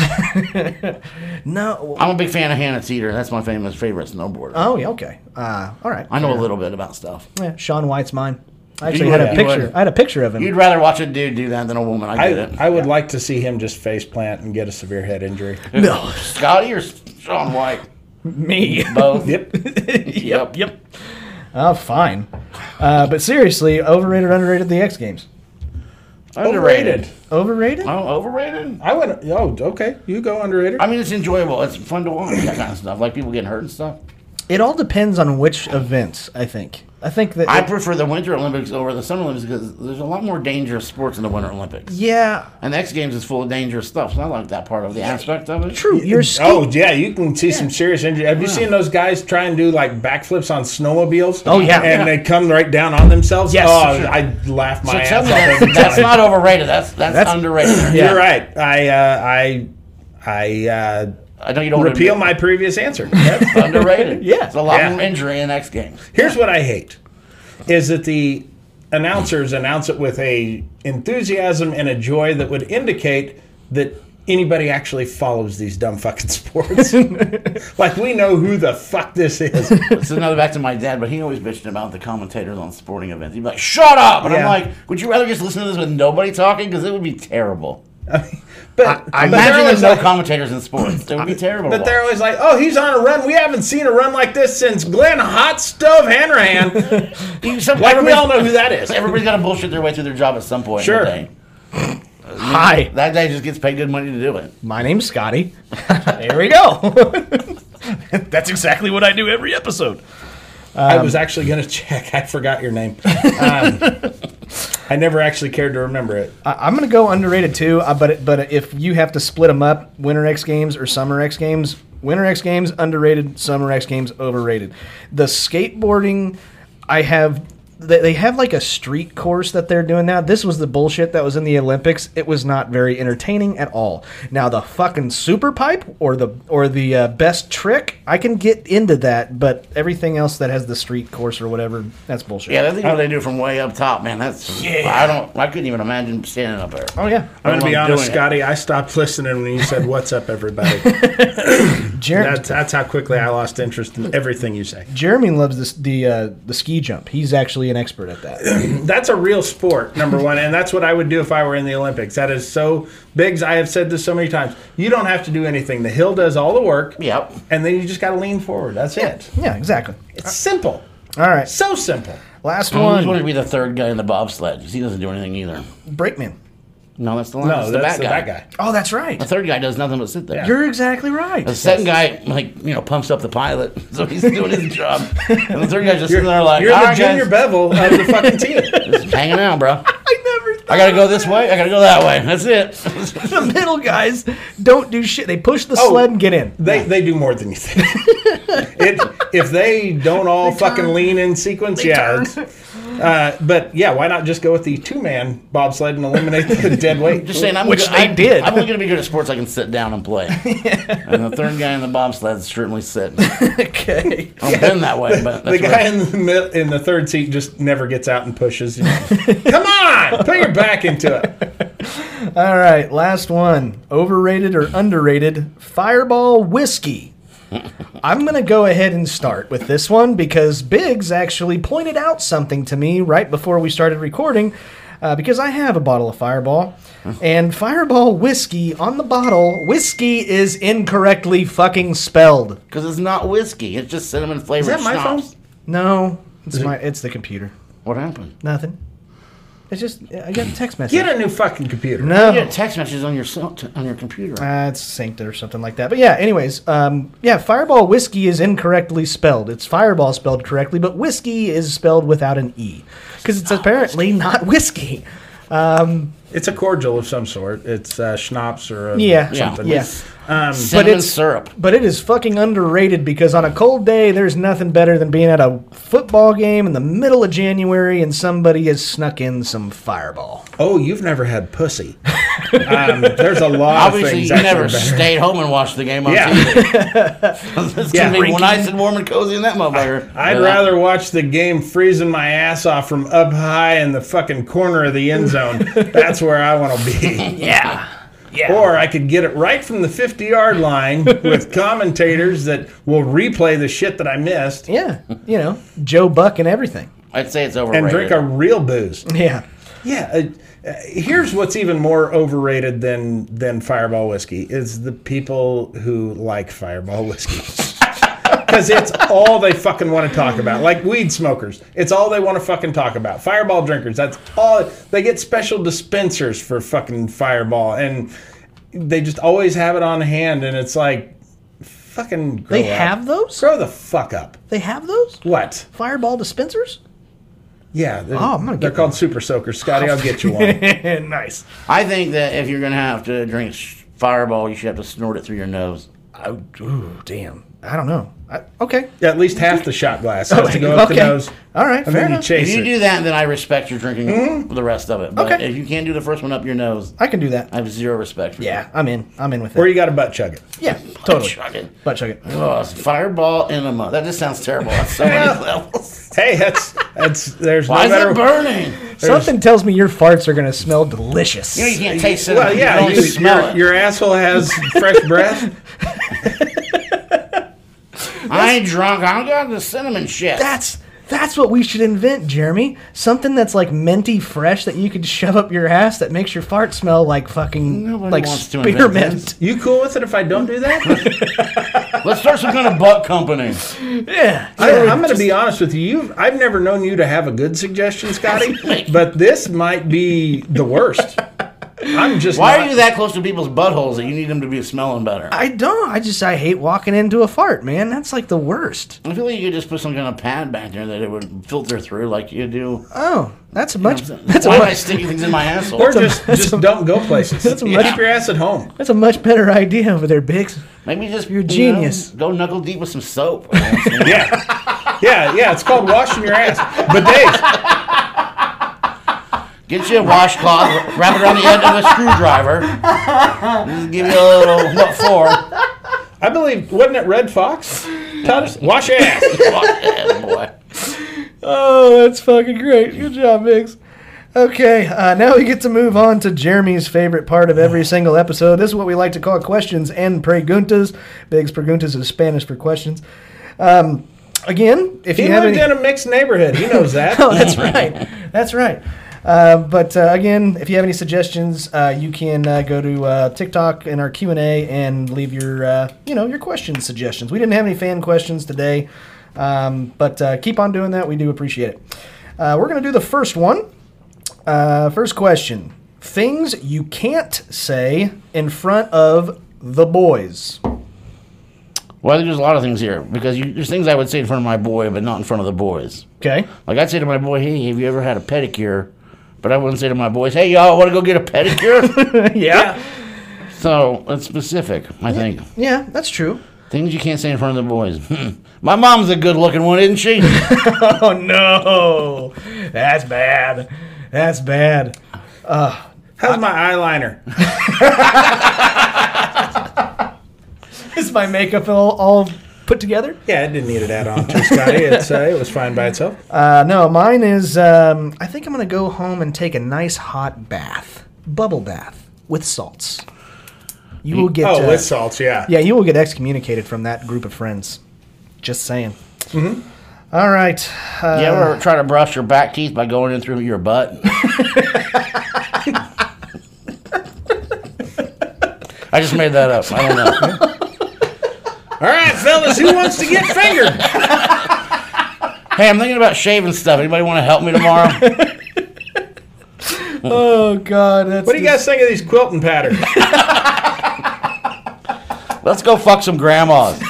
C: No.
E: I'm a big fan of Hannah Teeter. That's my favorite snowboarder.
C: Oh, yeah, okay. All right.
E: I know a little bit about stuff.
C: Yeah, Sean White's mine. I actually
E: You
C: had a
E: would.
C: picture. I had a picture of him.
E: You'd rather watch a dude do that than a woman. I get it.
D: I would like to see him just face plant and get a severe head injury.
C: No.
E: Scotty or Sean White?
C: Me.
E: Both.
D: Yep.
C: Yep. Oh, fine. But seriously, overrated or underrated the X Games?
E: Underrated.
C: Overrated?
E: Oh, overrated?
D: I went. Oh, okay. You go underrated.
E: I mean, it's enjoyable. It's fun to watch, that kind of stuff. Like people getting hurt and stuff.
C: It all depends on which events, I think. I think that...
E: I prefer the Winter Olympics over the Summer Olympics because there's a lot more dangerous sports in the Winter Olympics.
C: Yeah.
E: And the X Games is full of dangerous stuff, so I like that part of the aspect of it.
C: True. You're
D: Oh yeah, you can see some serious injury. Have you seen those guys try and do like backflips on snowmobiles?
C: Oh, yeah.
D: and they come right down on themselves.
C: Yes,
D: oh,
C: sure.
D: I laugh my
E: So
D: ass
E: tell me
D: off
E: that's,
D: every
E: that's
D: time.
E: not overrated. That's underrated.
C: Yeah.
D: You're right. I
E: I know you don't
D: repeal
E: admit
D: my previous answer.
E: That's underrated.
C: Yeah.
E: It's a lot
D: Yeah.
E: more injury in X Games.
D: Here's what I hate: is that the announcers announce it with a enthusiasm and a joy that would indicate that anybody actually follows these dumb fucking sports. Like we know who the fuck this is.
E: This is another back to my dad, but he always bitched about the commentators on sporting events. He'd be like, "Shut up!" And I'm
D: Yeah.
E: like, "Would you rather just listen to this with nobody talking? Because it would be terrible."
D: But
E: Imagine
D: they're
E: there's
D: always
E: no
D: like-
E: commentators in sports. It would be terrible.
D: But they're always like, "Oh, he's on a run. We haven't seen a run like this since Glenn Hot Stove Hanrahan." Like we all know who that is.
E: Everybody's got to bullshit their way through their job at some point.
D: Sure.
E: In the day.
C: Hi.
E: That guy just gets paid good money to do it.
C: My name's Scotty. There we go. That's exactly what I do every episode.
D: I was actually going to check. I forgot your name. I never actually cared to remember it.
C: I'm going to go underrated too, but if you have to split them up, Winter X Games or Summer X Games, Winter X Games underrated, Summer X Games overrated. The skateboarding, they have like a street course that they're doing now. This was the bullshit that was in the Olympics. It was not very entertaining at all. Now the fucking super pipe or the best trick, I can get into that, but everything else that has the street course or whatever, that's bullshit.
E: Yeah, I think what they do from way up top, man. That's I couldn't even imagine standing up there.
C: Oh yeah.
D: I'm going to be
E: I'm
D: honest,
E: doing it.
D: Scotty. I stopped listening when you said, "What's up, everybody?" That's how quickly I lost interest in everything you say.
C: Jeremy loves the ski jump. He's actually an expert at that.
D: That's a real sport, number one, and that's what I would do if I were in the Olympics. That is so big. I have said this so many times. You don't have to do anything. The hill does all the work.
E: Yep.
D: And then you just got to lean forward. That's it.
C: Yeah, exactly.
D: It's simple.
C: All right.
D: So simple.
C: Last
E: I always wanted
C: one.
E: to be the third guy in the bobsled because he doesn't do anything either.
C: Brakeman.
E: No, that's the
D: No,
E: the
D: that's
E: bad
D: the
E: guy.
D: bad guy.
C: Oh, that's right.
E: The third guy does nothing but sit there.
C: You're exactly right.
E: The second guy, pumps up the pilot, so he's doing his job. And the third guy's just sitting there like,
D: You're
E: all
D: the
E: right,
D: Junior
E: guys,
D: Bevel of the fucking team.
E: just hanging out, bro.
C: I never thought
E: I gotta go this way. I gotta go that way. That's it.
C: the middle guys don't do shit. They push the sled and get in.
D: They do more than you think. If they don't all fucking lean in sequence, yeah. But yeah, why not just go with the two-man bobsled and eliminate the dead weight?
E: Just saying,
C: Which they did.
E: I'm only gonna be good at sports I can sit down and play. And the third guy in the bobsled certainly sitting.
C: Okay.
E: I've been that way, but
D: The
E: that's
D: guy in the third seat just never gets out and pushes. Come on, put your back into it.
C: All right. Last one. Overrated or underrated Fireball whiskey. I'm going to go ahead and start with this one because Biggs actually pointed out something to me right before we started recording because I have a bottle of Fireball. And Fireball whiskey on the bottle, whiskey is incorrectly fucking spelled.
E: because it's not whiskey. It's just cinnamon flavored
D: Is that my
E: schnapps.
D: phone?
C: No, it's the computer.
E: What happened?
C: Nothing. It's just, I got a text message.
D: Get a new fucking computer.
C: No.
E: You get text messages on your computer.
C: It's synced or something like that. But yeah, anyways, Fireball whiskey is incorrectly spelled. It's Fireball spelled correctly, but whiskey is spelled without an E. Because it's apparently not whiskey.
D: It's a cordial of some sort. It's schnapps or
C: Yeah,
D: something.
C: yeah.
E: Cinnamon
C: it's-
E: syrup.
C: But it is fucking underrated because on a cold day, there's nothing better than being at a football game in the middle of January and somebody has snuck in some Fireball.
D: Oh, you've never had pussy. There's a lot
E: Obviously,
D: of things
E: you
D: that
E: never
D: are better.
E: stayed home and watched the game on
D: Yeah.
E: TV. It's
D: Yeah.
E: gonna be nice and warm and cozy in that motherfucker.
D: I'd rather watch the game freezing my ass off from up high in the fucking corner of the end zone. That's where I want to be.
C: Yeah. Yeah.
D: Or I could get it right from the 50-yard line with commentators that will replay the shit that I missed
C: Yeah. Joe Buck and everything.
E: I'd say it's
D: and
E: overrated.
D: drink a real booze.
C: Yeah.
D: Yeah. Here's what's even more overrated than Fireball whiskey is the people who like Fireball whiskey. Because it's all they fucking want to talk about. Like weed smokers, it's all they want to fucking talk about. Fireball drinkers, that's all. They get special dispensers for fucking Fireball, and they just always have it on hand. And it's like, fucking grow
C: They
D: up.
C: have those?
D: Grow the fuck up.
C: They have those?
D: What?
C: Fireball dispensers?
D: Yeah,
C: I'm gonna
D: they're
C: get
D: called Super Soakers. Scotty, I'll get you one.
C: Nice.
E: I think that if you're going to have to drink Fireball, you should have to snort it through your nose.
C: Ooh, damn. I don't know. Okay.
D: Yeah, at least half the shot glass has to go up the nose.
C: All right,
D: And
C: fair
D: then you
C: enough.
D: chase
E: If you
D: it.
E: do that, then I respect your drinking the rest of it. But
C: Okay.
E: if you can't do the first one up your nose,
C: I can do that.
E: I have zero respect for you.
C: Yeah, I'm in. I'm in with
D: Or
C: that.
D: you got to butt chug it.
C: Yeah, totally.
E: Chug it.
C: Butt chug it.
E: Oh, it's Fireball enema. That just sounds terrible on so many levels.
D: Hey, there's
E: Why
D: no
E: is
D: better.
E: it burning?
C: Something tells me your farts are going to smell delicious.
E: You know, you can't taste it.
D: Well,
E: you
D: yeah,
E: can only smell it.
D: your asshole has fresh breath.
E: I ain't drunk. I don't got the cinnamon shit.
C: That's what we should invent, Jeremy. Something that's like minty fresh that you could shove up your ass that makes your fart smell like fucking
E: Nobody
C: like
E: wants to invent
C: spearmint.
D: You cool with it if I don't do that?
E: Let's start some kind of butt company.
C: Yeah.
D: I'm going to be honest with you. I've never known you to have a good suggestion, Scotty, but this might be the worst. I'm just
E: Why
D: not-
E: are you that close to people's buttholes that you need them to be smelling better?
C: I don't. I hate walking into a fart, man. That's like the worst.
E: I feel like you could just put some kind of pad back there that it would filter through like you do.
C: Oh, that's a
E: Why
C: much.
E: am
C: That's a
E: I
C: much.
E: sticking things in my asshole?
D: Or just don't go places.
C: That's a
D: Keep
C: much-
D: your ass at home.
C: That's a much better idea over there, Biggs.
E: Maybe just
C: You're a genius.
E: Go knuckle deep with some soap.
D: Yeah. It's called washing your ass. Bidets.
E: Get you a washcloth, wrap it around the end of a screwdriver. Just give you a little what for.
D: I believe, wasn't it Red Fox? Taught us, wash your ass.
E: Yeah, boy.
C: Oh, that's fucking great. Good job, Biggs. Okay, now we get to move on to Jeremy's favorite part of every single episode. This is what we like to call questions and preguntas. Biggs preguntas is Spanish for questions. Again, if
D: He
C: you have
D: lived
C: any...
D: in a mixed neighborhood. He knows that.
C: Oh, that's right. That's right. But again, if you have any suggestions, you can go to TikTok in our Q&A and leave your, your question suggestions. We didn't have any fan questions today, but keep on doing that. We do appreciate it. We're going to do the first one. First question. Things you can't say in front of the boys.
E: Well, there's a lot of things here because there's things I would say in front of my boy, but not in front of the boys.
C: Okay.
E: Like I'd say to my boy, "Hey, have you ever had a pedicure?" But I wouldn't say to my boys, "Hey, y'all, want to go get a pedicure?"
C: Yeah.
E: So it's specific, I think.
C: Yeah, that's true.
E: Things you can't say in front of the boys. My mom's a good-looking one, isn't she?
C: Oh, no. That's bad. That's bad.
D: How's my eyeliner?
C: Is my makeup all put together?
D: Yeah, it didn't need it add on to Scotty. It was fine by itself.
C: No, mine is, I think I'm going to go home and take a nice hot bath. Bubble bath with salts. You will get...
D: with salts, yeah.
C: Yeah, you will get excommunicated from that group of friends. Just saying. Mm-hmm. All right.
E: You ever try to brush your back teeth by going in through your butt? I just made that up. I don't know.
D: All right, fellas, who wants to get fingered?
E: Hey, I'm thinking about shaving stuff. Anybody want to help me tomorrow?
C: Oh, God. That's
D: What do you guys think of these quilting patterns?
E: Let's go fuck some grandmas.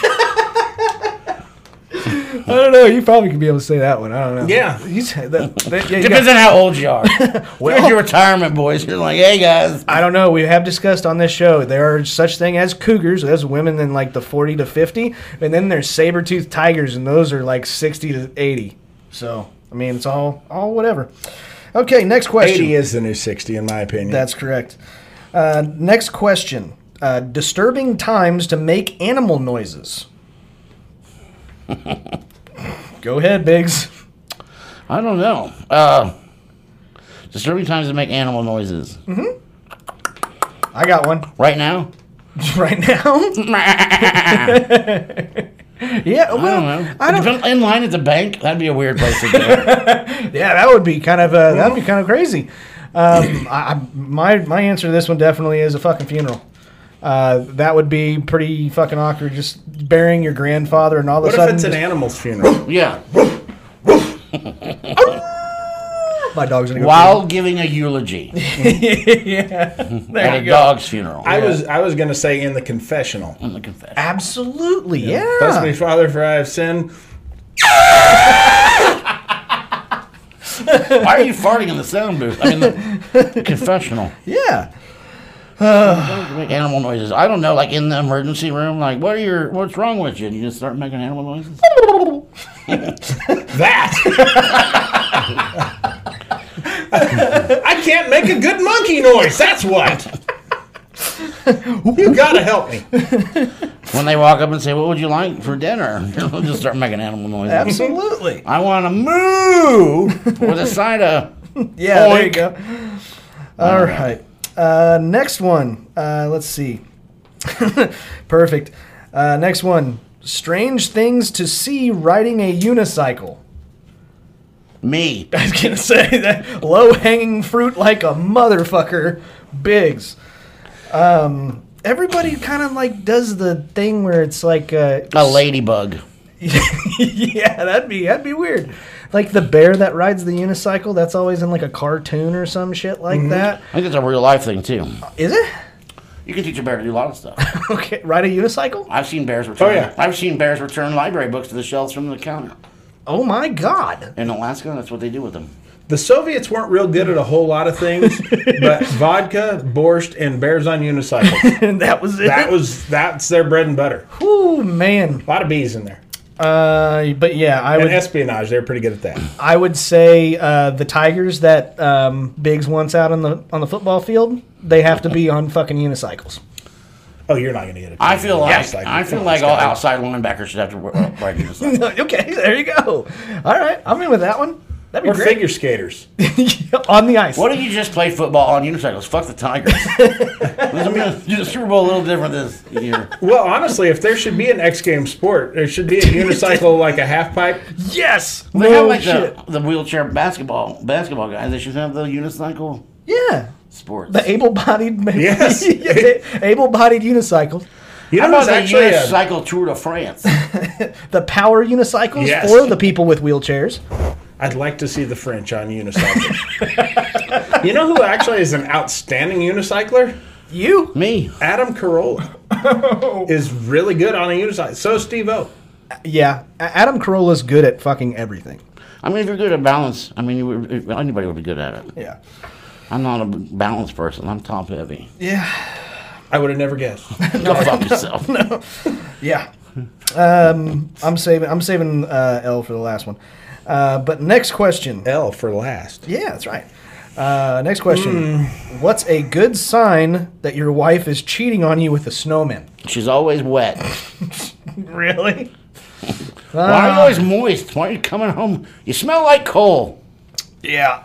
C: I don't know. You probably could be able to say that one. I don't know.
D: Yeah.
C: You said that, you
E: Depends on how old you are. Well, your retirement boys, you're like, hey guys.
C: I don't know. We have discussed on this show there are such thing as cougars. There's women in like the 40 to 50, and then there's saber-toothed tigers, and those are like 60 to 80. So I mean, it's all whatever. Okay, next question.
D: 80 is the new 60, in my opinion.
C: That's correct. Next question. Disturbing times to make animal noises. Go ahead, Biggs.
E: I don't know. Disturbing times to make animal noises.
C: Mm-hmm. I got one.
E: Right now?
C: Right now? Yeah, well,
E: I don't know. In line at the bank? That'd be a weird place to do it.
C: Yeah, that would be kind of crazy. My answer to this one definitely is a fucking funeral. That would be pretty fucking awkward. Just burying your grandfather and all of a
D: What if
C: sudden
D: it's an animal's funeral?
E: Yeah.
C: my dog's gonna go
E: While giving a eulogy
C: yeah. There
E: at
C: you
E: a
C: go.
E: dog's funeral.
D: I was going to say in the confessional.
E: in the confession.
C: Absolutely, yeah.
D: Bless me, Father, for I have sinned.
E: Why are you farting in the sound booth? I mean, the confessional.
C: Yeah.
E: Don't make animal noises. I don't know, like in the emergency room, like what's wrong with you? And you just start making animal noises.
D: That! I can't make a good monkey noise, that's what! You gotta help me.
E: When they walk up and say, "What would you like for dinner?" They'll just start making animal noises.
C: Absolutely.
E: I want to move with a side of.
C: Yeah, there you
E: Oink.
C: go. All right. Next one. Let's see. Perfect. Next one. Strange things to see riding a unicycle.
E: Me.
C: I was going to say that low-hanging fruit like a motherfucker. Biggs. Everybody kind of like does the thing where it's like
E: A ladybug.
C: yeah, that'd be weird. Like the bear that rides the unicycle, that's always in like a cartoon or some shit like that.
E: I think it's a real life thing too.
C: Is it?
E: You can teach a bear to do a lot of stuff.
C: Okay, ride a unicycle?
E: I've seen bears return.
D: Oh, yeah.
E: I've seen bears return library books to the shelves from the counter
C: Oh my god.
E: in Alaska. That's what they do with them.
D: The Soviets weren't real good at a whole lot of things, but vodka, borscht, and bears on unicycles.
C: And that was it?
D: That's their bread and butter.
C: Whew, man.
D: A lot of bees in there.
C: But yeah,
D: And espionage, they're pretty good at that.
C: I would say the Tigers that Biggs wants out on the football field, they have to be on fucking unicycles.
D: Oh, you're not going to get it.
E: I feel like
D: Unicycle.
E: all outside linebackers should have to ride unicycles.
C: Okay, there you go. All right, I'm in with that one. That'd be
D: Or
C: great.
D: figure skaters.
C: On the ice.
E: What if you just play football on unicycles? Fuck the Tigers. The Super Bowl a little different this year.
D: Well, honestly, if there should be an X Games sport, there should be a unicycle like a half pipe.
C: Yes.
E: They
C: No
E: have
C: shit.
E: like the wheelchair basketball guys. They should have the unicycle
C: Yeah.
E: sports.
C: The able-bodied,
D: Yes.
C: able-bodied unicycles,
D: You
E: How
D: know,
E: about
D: there's
E: the
D: actually a,
E: unicycle Tour de France?
C: the power unicycles
D: Yes.
C: for the people with wheelchairs.
D: I'd like to see the French on unicycles. You know who actually is an outstanding unicycler?
C: You?
E: Me.
D: Adam Carolla is really good on a unicycle. So is Steve O.
C: Yeah. Adam Carolla's good at fucking everything.
E: I mean, if you're good at balance, I mean, anybody would be good at it.
C: Yeah.
E: I'm not a balanced person. I'm top heavy.
C: Yeah.
D: I would have never guessed.
E: Go fuck yourself.
C: Yeah. I'm saving L for the last one. But next question.
D: L for last.
C: Yeah, that's right. Next question. What's a good sign that your wife is cheating on you with a snowman?
E: She's always wet.
C: Really?
E: Why are you always moist? Why are you coming home? You smell like coal.
C: Yeah.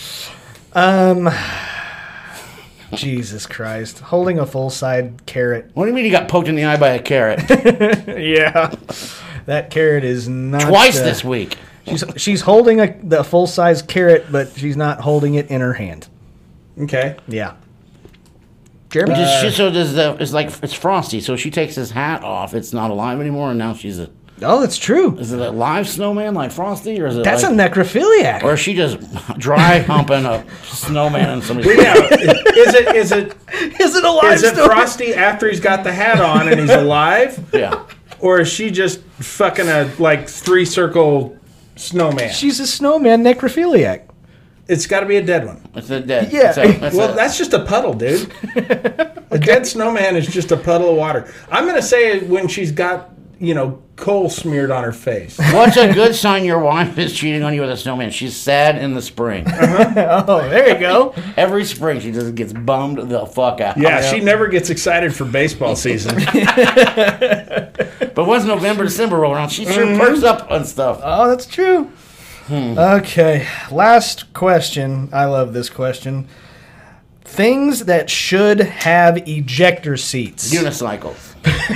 C: Jesus Christ. Holding a full-side carrot.
E: What do you mean you got poked in the eye by a carrot?
C: Yeah. That carrot is not...
E: Twice this week.
C: She's holding the full-size carrot, but she's not holding it in her hand.
D: Okay.
C: Yeah. Jeremy?
E: It's Frosty, so she takes his hat off. It's not alive anymore, and now she's a...
C: Oh, that's true.
E: Is it a live snowman like Frosty, or is it
C: That's
E: like,
C: a necrophiliac.
E: or is she just dry humping a snowman in somebody's
D: Yeah. Is it
C: Is it alive
D: is it
C: still?
D: Frosty after he's got the hat on and he's alive?
E: Yeah.
D: Or is she just fucking a like 3-circle snowman?
C: She's a snowman necrophiliac.
D: It's got to be a dead one.
E: It's a dead.
C: Yeah.
D: That's just a puddle, dude. A dead snowman is just a puddle of water. I'm going to say when she's got, coal smeared on her face.
E: What's a good sign your wife is cheating on you with a snowman? She's sad in the spring.
C: Oh, there you go.
E: Every spring, she just gets bummed the fuck out.
D: Yeah, she never gets excited for baseball season.
E: But once November, December roll around, she sure perks up on stuff.
C: Oh, that's true. Okay, last question. I love this question. Things that should have ejector seats.
E: Unicycles.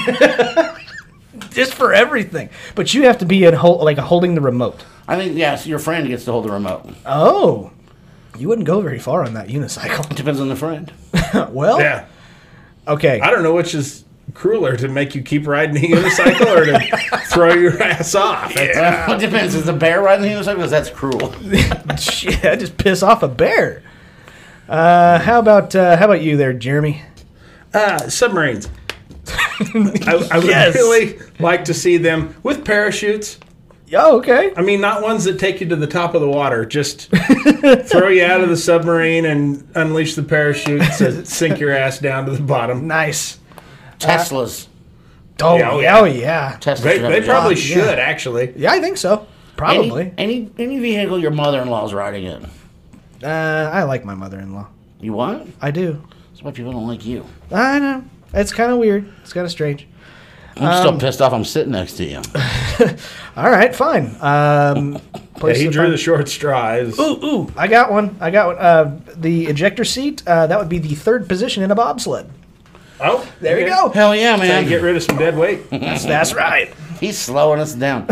C: Just for everything. But you have to be holding the remote.
E: I think, yes, your friend gets to hold the remote.
C: Oh. You wouldn't go very far on that unicycle.
E: Depends on the friend.
C: Well,
D: Yeah.
C: Okay.
D: I don't know which is crueler, to make you keep riding the unicycle or to throw your ass off.
E: It depends. Is the bear riding the unicycle? Because that's cruel.
C: Shit, I just piss off a bear. How about you there, Jeremy?
D: Submarines. I would
C: Yes.
D: really like to see them with parachutes.
C: Oh, okay.
D: I mean, not ones that take you to the top of the water. Just throw you out of the submarine and unleash the parachutes to sink your ass down to the bottom.
C: Nice.
E: Teslas.
C: Oh,
D: Yeah, oh,
C: yeah.
D: yeah.
C: Oh, yeah.
E: Teslas.
D: They
E: should have a
D: probably
E: job.
D: should, actually.
C: Yeah, I think so. Probably.
E: Any vehicle your mother-in-law's riding in.
C: I like my mother-in-law.
E: You what?
C: I do.
E: That's why people don't like you.
C: I know. It's kind of weird. It's kind of strange.
E: I'm still pissed off I'm sitting next to you.
C: All right, fine.
D: Yeah,
C: Place
D: he
C: to
D: drew
C: find-
D: the short straw.
C: Ooh, I got one. The ejector seat, that would be the third position in a bobsled.
D: Oh,
C: There you go.
E: Hell yeah,
D: Trying
E: man.
D: to get rid of some dead weight.
C: That's right.
E: He's slowing us down.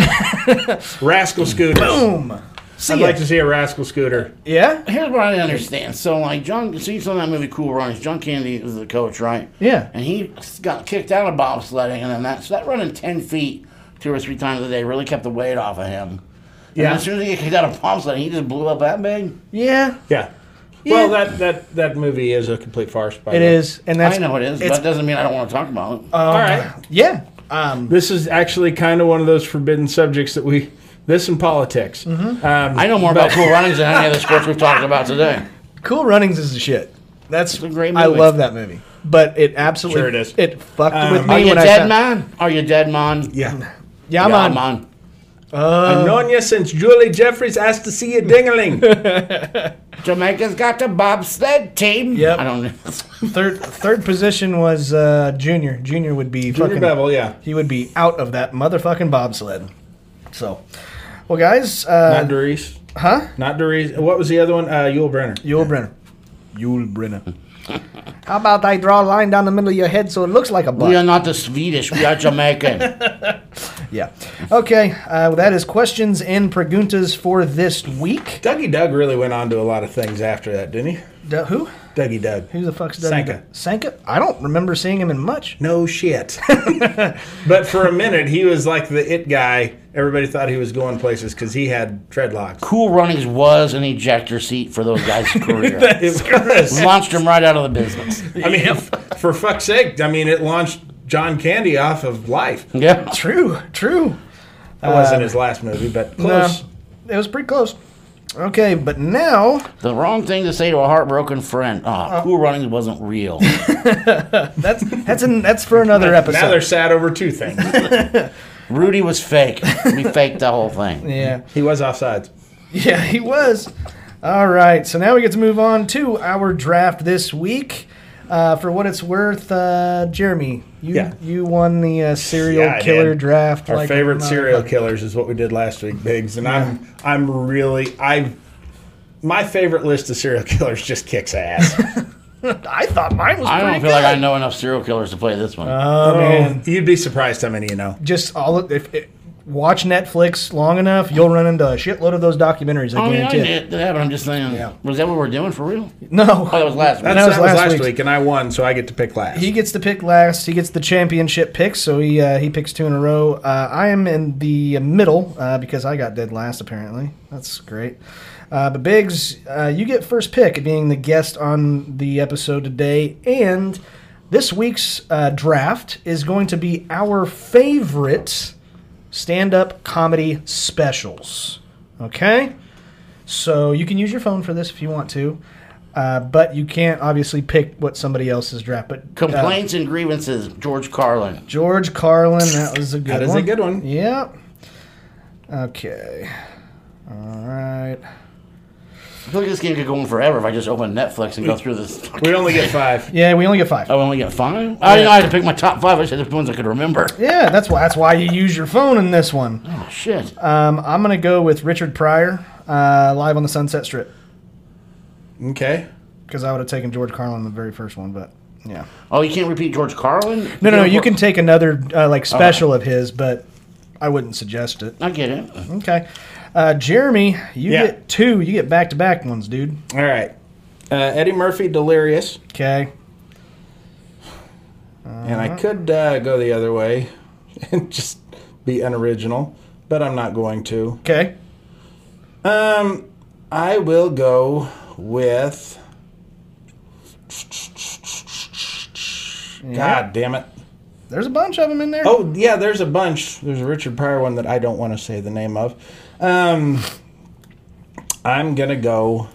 D: Rascal scooters.
C: Boom. See
D: I'd
C: ya.
D: like to see a rascal scooter.
C: Yeah?
E: Here's what I didn't understand. So, like, so you saw that movie Cool Runnings. John Candy was the coach, right?
C: Yeah.
E: And he got kicked out of bobsledding, and then that running 10 feet 2 or 3 times a day really kept the weight off of him.
D: Yeah.
E: And as soon as he got kicked out of bobsledding, he just blew up that big.
C: Yeah.
D: Yeah.
C: Yeah.
D: Well, that movie is a complete farce. By
C: It
D: the way.
C: is. And that's
E: I know it is, but
C: it's-
E: that doesn't mean I don't want to talk about it.
D: All right.
C: Yeah.
D: This is actually kind of one of those forbidden subjects that this and politics.
E: I know more about Cool Runnings than any of the sports we've talked about today.
C: Cool Runnings is the shit. That's
E: a great
C: I
E: movie.
C: love that movie. But it absolutely
D: Sure it is.
C: It fucked with me
E: Are you
C: when I
E: dead,
C: found,
E: man? Are you dead, man?
D: Yeah.
C: Yeah, I'm on.
E: man.
D: I've known you since Julie Jeffries asked to see you dingaling.
E: Jamaica's got a bobsled team.
C: Yep.
E: I don't know.
C: Third position was Junior. Junior would be
D: Junior
C: fucking
D: Bevel, yeah.
C: He would be out of that motherfucking bobsled. So, well, guys,
D: Not Doris.
C: huh?
D: Not Doris. What was the other one? Yul Brenner.
C: Yul Brenner. How about I draw a line down the middle of your head so it looks like a butt?
E: We are not the Swedish. We are Jamaican.
C: Yeah. Okay. That is questions and preguntas for this week.
D: Dougie Doug really went on to a lot of things after that, didn't he?
C: Who?
D: Dougie Doug.
C: Who the fuck's
D: Sanka.
C: Sanka? I don't remember seeing him in much.
D: No shit. But for a minute, he was like the it guy. Everybody thought he was going places because he had dreadlocks.
E: Cool Runnings was an ejector seat for those guys' career.
D: It was.
E: Launched them right out of the business.
D: I mean, for fuck's sake, I mean, it launched John Candy off of life.
E: Yeah.
C: True.
D: That wasn't his last movie, but close.
C: No, it was pretty close. Okay, but now
E: The wrong thing to say to a heartbroken friend. Oh, Cool Runnings wasn't real.
C: that's for another episode.
D: Now they're sad over two things.
E: Rudy was fake. We faked the whole thing.
C: Yeah.
D: He was offsides.
C: Yeah, he was. All right, so now we get to move on to our draft this week. For what it's worth, Jeremy, you won the serial
D: Yeah, I
C: killer
D: did.
C: draft.
D: Our
C: like
D: favorite
C: a
D: serial
C: motherfucker.
D: killers is what we did last week, Biggs, and my favorite list of serial killers just kicks ass.
C: I thought mine was
E: I
C: pretty
E: don't feel like
C: good.
E: I know enough serial killers to play this one.
C: Oh, man.
D: You'd be surprised how many you know.
C: Just watch Netflix long enough, you'll run into a shitload of those documentaries. I
E: I
C: guarantee it.
E: did that, but I'm just saying.
C: Yeah.
E: Was that what we're doing for real?
C: No.
E: Oh, that was last week.
C: That was last week's.
D: week, and I won, so I get to pick last.
C: He gets to pick last. He gets the championship pick, so he picks 2 in a row. I am in the middle because I got dead last, apparently. That's great. But Biggs, you get first pick, being the guest on the episode today. And this week's draft is going to be our favorite stand-up comedy specials. Okay? So you can use your phone for this if you want to. But you can't obviously pick what somebody else's draft. But
E: Complaints and grievances. George Carlin.
C: George Carlin, that was a good one.
D: That is a good one.
C: Yeah. Okay. All right.
E: I feel like this game could go on forever if I just open Netflix and go through this.
D: We only get 5.
C: Yeah, we only get 5.
E: I only get 5? I didn't know I had to pick my top 5. I said the ones I could remember.
C: Yeah, that's why you use your phone in this one.
E: Oh, shit.
C: I'm gonna go with Richard Pryor, Live on the Sunset Strip,
D: Okay.
C: because I would have taken George Carlin the very first one, but yeah.
E: Oh, you can't repeat George Carlin?
C: No, you can take another special of his, but I wouldn't suggest it.
E: I get it.
C: Okay. Jeremy, you
D: Yeah.
C: get 2. You get back-to-back ones, dude.
D: All right. Eddie Murphy, Delirious.
C: Okay.
D: And I could go the other way and just be unoriginal, but I'm not going to.
C: Okay.
D: I will go with... God damn it.
C: There's a bunch of them in there.
D: Oh, yeah, there's a bunch. There's a Richard Pryor one that I don't want to say the name of. I'm going to go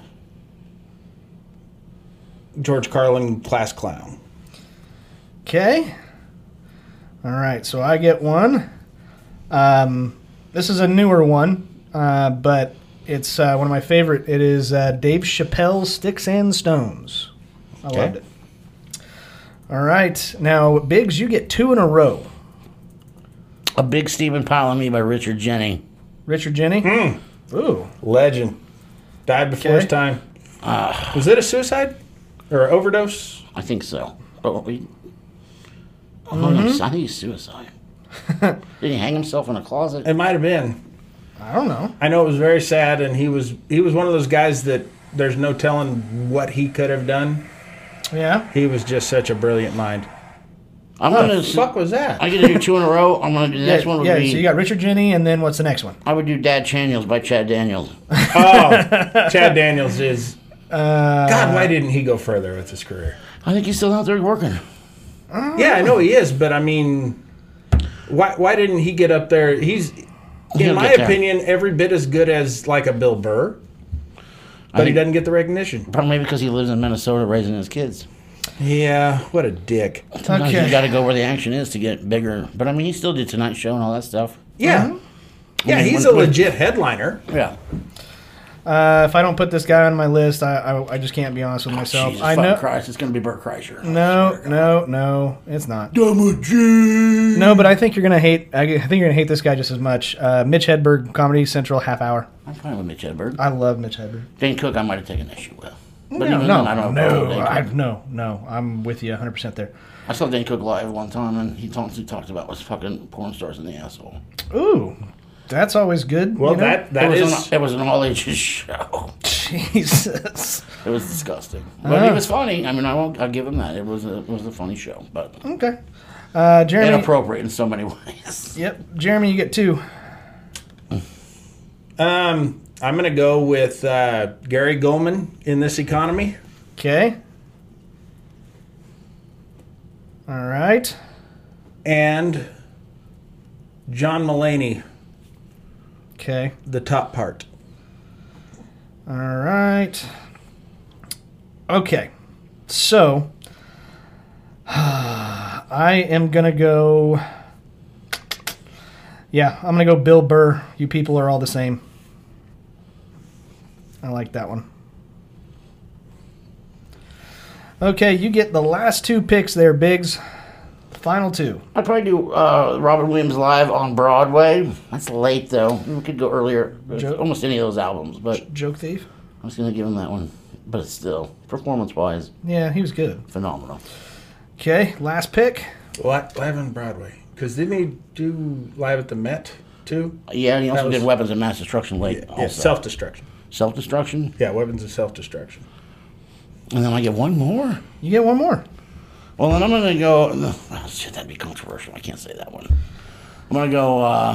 D: George Carlin, Class Clown.
C: Okay. All right, so I get one. This is a newer one, but it's one of my favorite. It is Dave Chappelle's Sticks and Stones. I loved it. All right. Now, Biggs, you get 2 in a row.
E: A Big Stephen Pile on Me by Richard Jeni.
C: Richard Jeni? Ooh.
D: Legend. Died before his time. Was it a suicide? Or an overdose?
E: I think so. I think he's suicide. Did he hang himself in a closet?
D: It might have been.
C: I don't know.
D: I know it was very sad, and he was one of those guys that there's no telling what he could have done.
C: Yeah.
D: He was just such a brilliant mind.
E: I'm
D: What
E: gonna.
D: the fuck was that?
E: I get to do 2 in a row. I'm gonna do the next one. Would
C: Yeah,
E: be,
C: so you got Richard Jeni, and then what's the next one?
E: I would do Dad Chaniels by Chad Daniels.
D: Oh, Chad Daniels is... God, why didn't he go further with his career?
E: I think he's still out there working.
D: Yeah, I know he is, but I mean, why didn't he get up there? He's, in
E: He'll
D: my
E: get there.
D: opinion, every bit as good as like a Bill Burr, but he doesn't get the recognition.
E: Probably because he lives in Minnesota raising his kids.
D: Yeah, what a dick.
E: Sometimes
C: Okay.
E: you got to go where the action is to get bigger. But I mean, he still did Tonight Show and all that stuff.
D: Yeah, yeah,
E: I mean,
D: he's
E: when-
D: a legit headliner.
E: Yeah.
C: If I don't put this guy on my list, I just can't be honest with myself.
E: Jesus
C: I
E: fucking
C: know.
E: Christ, it's going to be Bert Kreischer.
C: No, it's not. No, but I think you're gonna hate. I think you're gonna hate this guy just as much. Mitch Hedberg, Comedy Central, half hour.
E: I'm fine with Mitch Hedberg.
C: I love Mitch Hedberg.
E: Dane Cook, I might have taken issue with. But
C: No,
E: even then, I don't know. Dane Cook.
C: no. I'm with you 100% there.
E: I saw Dane Cook live one time, and he talked about was fucking porn stars in the asshole.
C: Ooh, that's always good.
D: Well,
C: you know?
E: It was an all ages show.
C: Jesus.
E: It was disgusting, but he was funny. I mean, I'll give him that. It was a funny show, but
C: Okay. Jeremy.
E: inappropriate in so many ways.
C: Yep, Jeremy, you get 2.
D: I'm gonna go with Gary Goldman in This Economy.
C: Okay. All right.
D: And John Mulaney,
C: Okay.
D: the top part.
C: All right. Okay. So, I am going to go. Yeah, I'm going to go Bill Burr. You people are all the same. I like that one. Okay, you get the last 2 picks there, Biggs. Final 2.
E: I'd probably do Robert Williams live on Broadway. That's late though. We could go earlier. Almost any of those albums, but
C: Joke Thief?
E: I was gonna give him that one. But it's still performance-wise
C: Yeah, he was good.
E: phenomenal.
C: Okay, last pick.
D: What? Live on Broadway. Because didn't he do Live at the Met, too?
E: Yeah, and he also
D: That was-
E: did Weapons of Mass Destruction late.
D: Yeah,
E: Also.
D: self-destruction.
E: Self-destruction.
D: Yeah, Weapons of Self-Destruction.
E: And then I get one more.
C: You get one more.
E: Well, then I'm gonna go. Oh, shit, that'd be controversial. I can't say that one. I'm gonna go.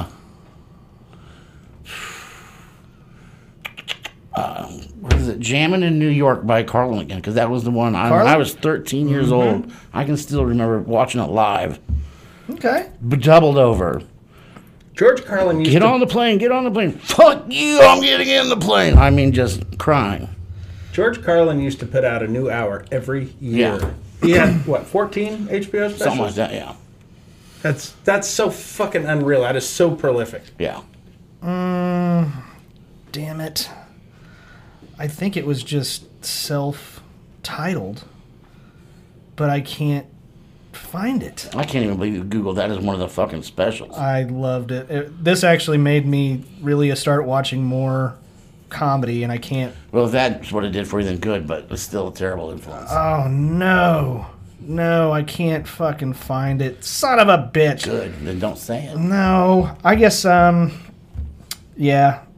E: What is it? Jammin' in New York by Carlin again, because that was the one. When
C: Carlin?
E: I was 13 years old. I can still remember watching it live,
C: Okay.
E: doubled over.
D: George Carlin used
E: Get
D: to...
E: on the plane. Get on the plane. Fuck you! I'm getting in the plane. I mean, just crying.
D: George Carlin used to put out a new hour every year.
E: Yeah.
D: He had, what, 14 HBO specials?
E: Something like that. Yeah.
D: That's so fucking unreal. That is so prolific.
E: Yeah.
C: Damn it. I think it was just self-titled, but I can't find it.
E: I can't even believe you Googled that as one of the fucking specials.
C: I loved it. This actually made me really start watching more comedy, and I can't.
E: Well, if that's what it did for you, then good, but it's still a terrible influence.
C: Oh, no. No, I can't fucking find it. Son of a bitch.
E: Good, then don't say it.
C: No, I guess, yeah,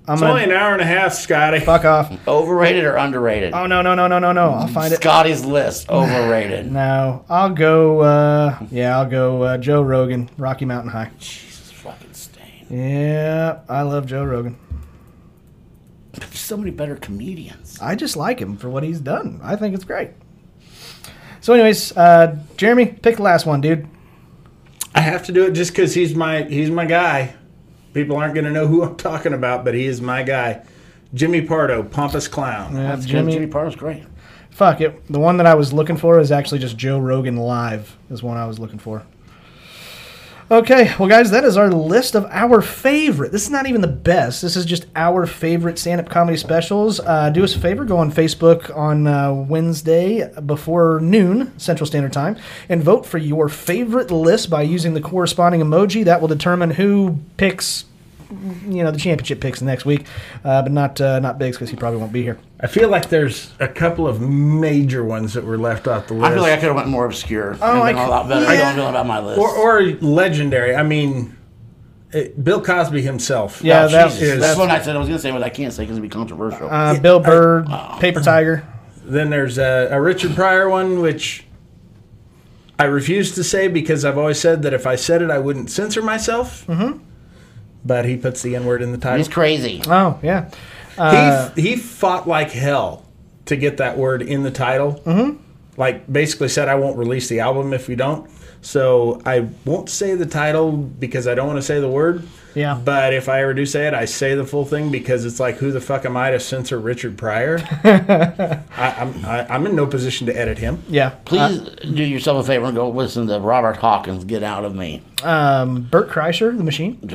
D: It's only an hour and a half, Scotty.
C: Fuck off.
E: Overrated or underrated?
C: Oh, no. I'll find it.
E: Scotty's list. Overrated.
C: No. I'll go, Joe Rogan, Rocky Mountain High.
E: Jesus fucking stain.
C: Yeah, I love Joe Rogan.
E: There's so many better comedians.
C: I just like him for what he's done. I think it's great. So anyways, Jeremy, pick the last one, dude.
D: I have to do it just because he's my guy. People aren't going to know who I'm talking about, but he is my guy. Jimmy Pardo, Pompous Clown.
C: Yeah,
E: That's good. Jimmy Pardo's great.
C: Fuck it. The one that I was looking for is actually just Joe Rogan Live is one I was looking for. Okay, well, guys, that is our list of our favorite. This is not even the best. This is just our favorite stand-up comedy specials. Do us a favor. Go on Facebook on Wednesday before noon Central Standard Time and vote for your favorite list by using the corresponding emoji. That will determine who picks, the championship picks next week, but not Biggs because he probably won't be here.
D: I feel like there's a couple of major ones that were left off the list.
E: I feel like I could have went more obscure. Oh,
C: I
E: a lot better.
C: yeah.
E: I don't feel about my list.
D: Or legendary. I mean, Bill Cosby himself.
C: Yeah,
E: that's what I said I was going to say, but I can't say because it'd be controversial.
C: Bill Burr, Paper Tiger.
D: Then there's a Richard Pryor one, which I refuse to say because I've always said that if I said it, I wouldn't censor myself. Mm-hmm. But he puts the N-word in the title.
E: He's crazy.
C: Oh, yeah.
D: He fought like hell to get that word in the title. Mm-hmm. Like, basically said, I won't release the album if you don't. So I won't say the title because I don't want to say the word.
C: Yeah.
D: But if I ever do say it, I say the full thing because it's like, who the fuck am I to censor Richard Pryor? I'm in no position to edit him.
C: Yeah.
E: Please do yourself a favor and go listen to Robert Hawkins, Get Out of Me.
C: Bert Kreischer, The Machine.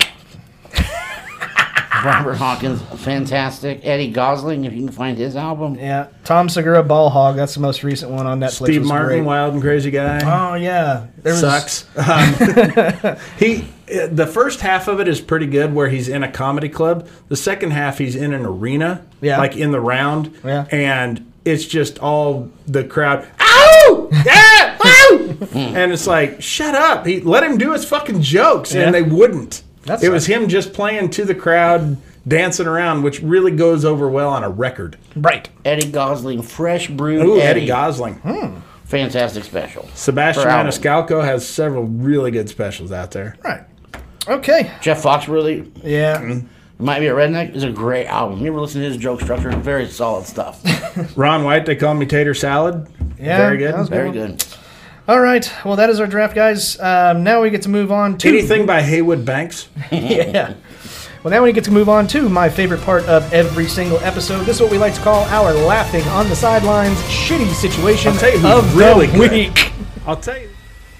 E: Robert Hawkins, fantastic. Eddie Gosling, if you can find his album.
C: Yeah. Tom Segura, Ball Hog. That's the most recent one on Netflix.
D: Steve Martin,
C: great.
D: Wild and Crazy Guy.
C: Oh, yeah.
D: Sucks. The first half of it is pretty good where he's in a comedy club. The second half, he's in an arena, like in the round.
C: Yeah.
D: And it's just all the crowd, ow! Yeah! Ow! And it's like, shut up. Let him do his fucking jokes. And they wouldn't. It was him just playing to the crowd, dancing around, which really goes over well on a record.
C: Right.
E: Eddie Gosling, Fresh Brewed
D: Ooh, Eddie Gosling.
E: Fantastic special.
D: Sebastian Maniscalco has several really good specials out there.
C: Right. Okay.
E: Jeff Foxworthy.
C: Yeah.
E: Might Be a Redneck is a great album. You ever listen to his joke structure? Very solid stuff.
D: Ron White, They Call Me Tater Salad.
C: Yeah.
D: Very good.
E: Very good.
C: All right. Well, that is our draft, guys. Now we get to move on to...
D: Anything by Haywood Banks?
C: Yeah. Well, now we get to move on to my favorite part of every single episode. This is what we like to call our laughing on the sidelines shitty situation
D: I'll tell you
C: of
D: really
C: the
D: good.
C: week.
D: I'll tell you.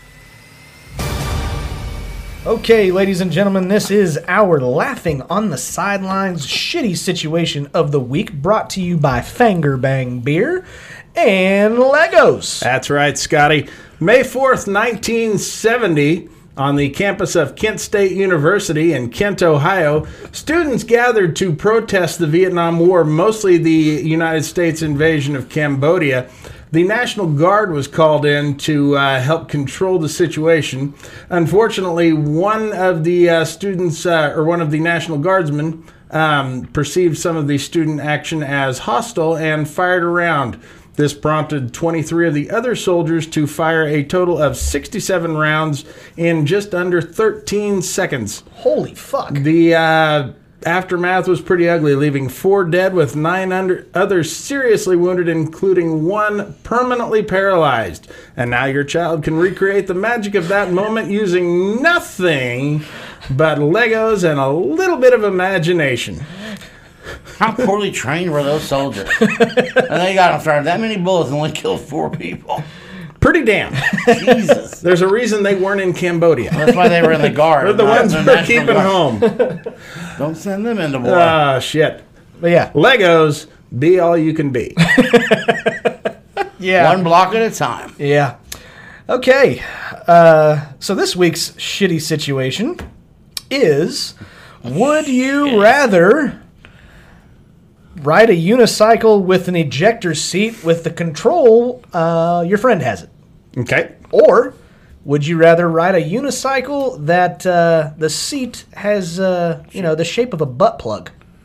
C: Okay, ladies and gentlemen, this is our laughing on the sidelines shitty situation of the week, brought to you by Fanger Bang Beer and Legos.
D: That's right, Scotty. May 4th, 1970, on the campus of Kent State University in Kent, Ohio, students gathered to protest the Vietnam War, mostly the United States invasion of Cambodia. The National Guard was called in to help control the situation. Unfortunately, one of the students, or one of the National Guardsmen, perceived some of the student action as hostile and fired a round. This prompted 23 of the other soldiers to fire a total of 67 rounds in just under 13 seconds.
C: Holy fuck.
D: The aftermath was pretty ugly, leaving 4 dead with 9 others seriously wounded, including 1 permanently paralyzed. And now your child can recreate the magic of that moment using nothing but Legos and a little bit of imagination.
E: How poorly trained were those soldiers? And they got them fired that many bullets and only killed 4 people.
D: Pretty damn.
E: Jesus.
D: There's a reason they weren't in Cambodia.
E: That's why they were in the Guard.
D: They're the ones we're keeping home.
E: Don't send them into war.
D: Ah, shit.
C: But yeah.
D: Legos, be all you can be.
C: Yeah.
E: 1 block at a time.
C: Yeah. Okay. So this week's shitty situation is, would you rather ride a unicycle with an ejector seat with the control, your friend has it?
D: Okay.
C: Or would you rather ride a unicycle that the seat has, the shape of a butt plug?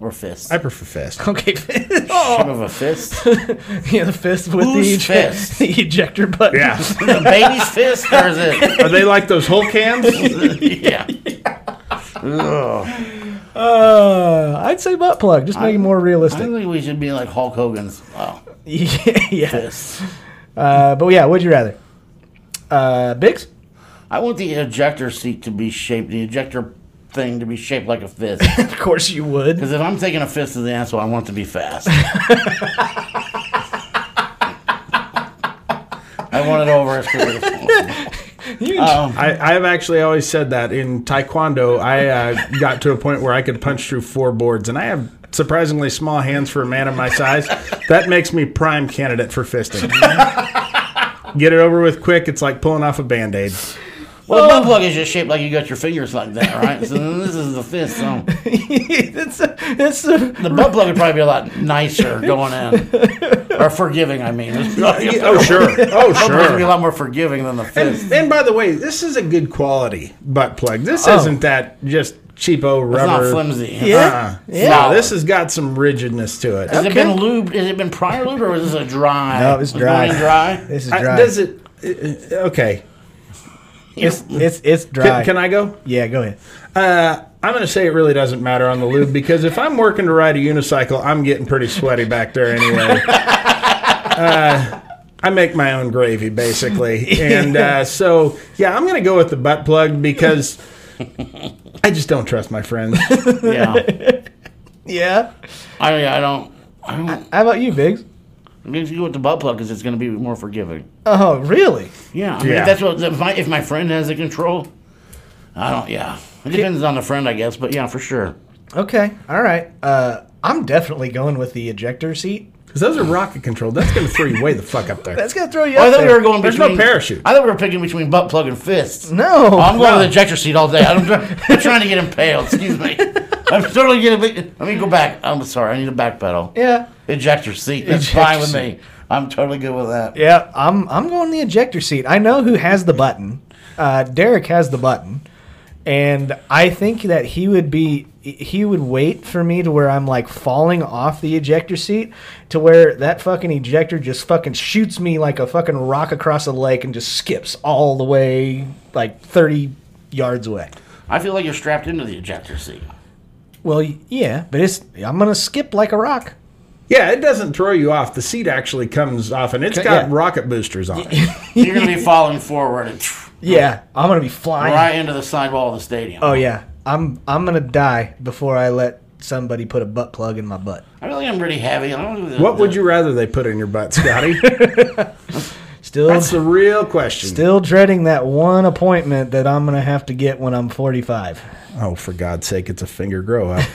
E: or fist?
D: I prefer fist.
C: Okay.
E: Shape of a fist?
C: Yeah, the fist with
E: Whose fist?
C: the ejector button.
D: Yeah.
E: The baby's fist, or is it?
D: Are they like those Hulk hands?
E: Yeah. Ugh.
C: I'd say butt plug. Just make it more
E: I
C: realistic.
E: think we should be like Hulk Hogan's
C: Yeah.
E: fist.
C: But yeah, would you rather? Biggs?
E: I want the ejector seat to be shaped, the ejector thing to be shaped like a fist.
C: Of course you would.
E: Because if I'm taking a fist to the asshole, I want it to be fast. I want it over as quickly as possible.
D: I have actually always said that in Taekwondo. I got to a point where I could punch through 4 boards, and I have surprisingly small hands for a man of my size. That makes me prime candidate for fisting. Get it over with quick. It's like pulling off a Band-Aid.
E: Well, the butt plug is just shaped like you got your fingers like that, right? So then this is the fist. So the butt plug would probably be a lot nicer going in. Or forgiving, I mean.
D: Oh, sure. Oh,
E: Butt plug would be a
D: sure.
E: lot more forgiving than the fist.
D: And by the way, this is a good quality butt plug. This isn't that just cheapo rubber.
E: It's not flimsy.
C: Yeah.
D: No, this has got some rigidness to it.
E: Has it been lubed? Has it been prior lubed, or is this a dry?
C: No, it's dry.
E: Going dry?
C: This is dry.
D: Does it? Okay.
C: It's dry.
D: Can I go?
C: Yeah, go ahead.
D: I'm going to say it really doesn't matter on the lube because if I'm working to ride a unicycle, I'm getting pretty sweaty back there anyway. I make my own gravy, basically. And so, yeah, I'm going to go with the butt plug because I just don't trust my friends.
E: Yeah.
C: Yeah.
E: I don't.
C: How about you, Biggs?
E: I'm going to go with the butt plug because it's going to be more forgiving.
C: Oh, really?
E: Yeah. I mean,
D: Yeah.
E: that's what. If my friend has the control, I don't. Yeah. It depends on the friend, I guess. But yeah, for sure.
C: Okay. All right. I'm definitely going with the ejector seat.
D: Because those are rocket controlled. That's going to throw you way the fuck up there.
C: That's gonna throw you
E: Oh, I
C: up
E: thought we
C: there.
E: were going
D: There's
E: between.
D: no parachute.
E: I thought we were picking between butt plug and fists.
C: No.
E: Oh, I'm going with the ejector seat all day. I'm trying to get impaled. Excuse me. I'm totally getting. Let me go back. I'm sorry. I need a back pedal.
C: Yeah.
E: Ejector seat. That's
C: Ejector
E: fine with
C: seat.
E: me. I'm totally good with that.
C: Yeah. I'm going the ejector seat. I know who has the button. Derek has the button, and I think that he would wait for me to where I'm like falling off the ejector seat to where that fucking ejector just fucking shoots me like a fucking rock across the lake and just skips all the way like 30 yards away.
E: I feel like you're strapped into the ejector seat.
C: Well, yeah, but I'm gonna skip like a rock.
D: Yeah, it doesn't throw you off. The seat actually comes off, and it's got
C: Yeah.
D: rocket boosters on it.
E: You're going to be falling forward and
C: Yeah, I'm gonna be flying.
E: right into the sidewall of the stadium.
C: Oh yeah, I'm gonna die before I let somebody put a butt plug in my butt.
E: I feel like I'm pretty heavy. I don't know
D: What would you rather they put in your butt, Scotty?
C: Still,
D: That's the real question.
C: still dreading that one appointment that I'm gonna have to get when I'm 45.
D: Oh, for God's sake, it's a finger grow up.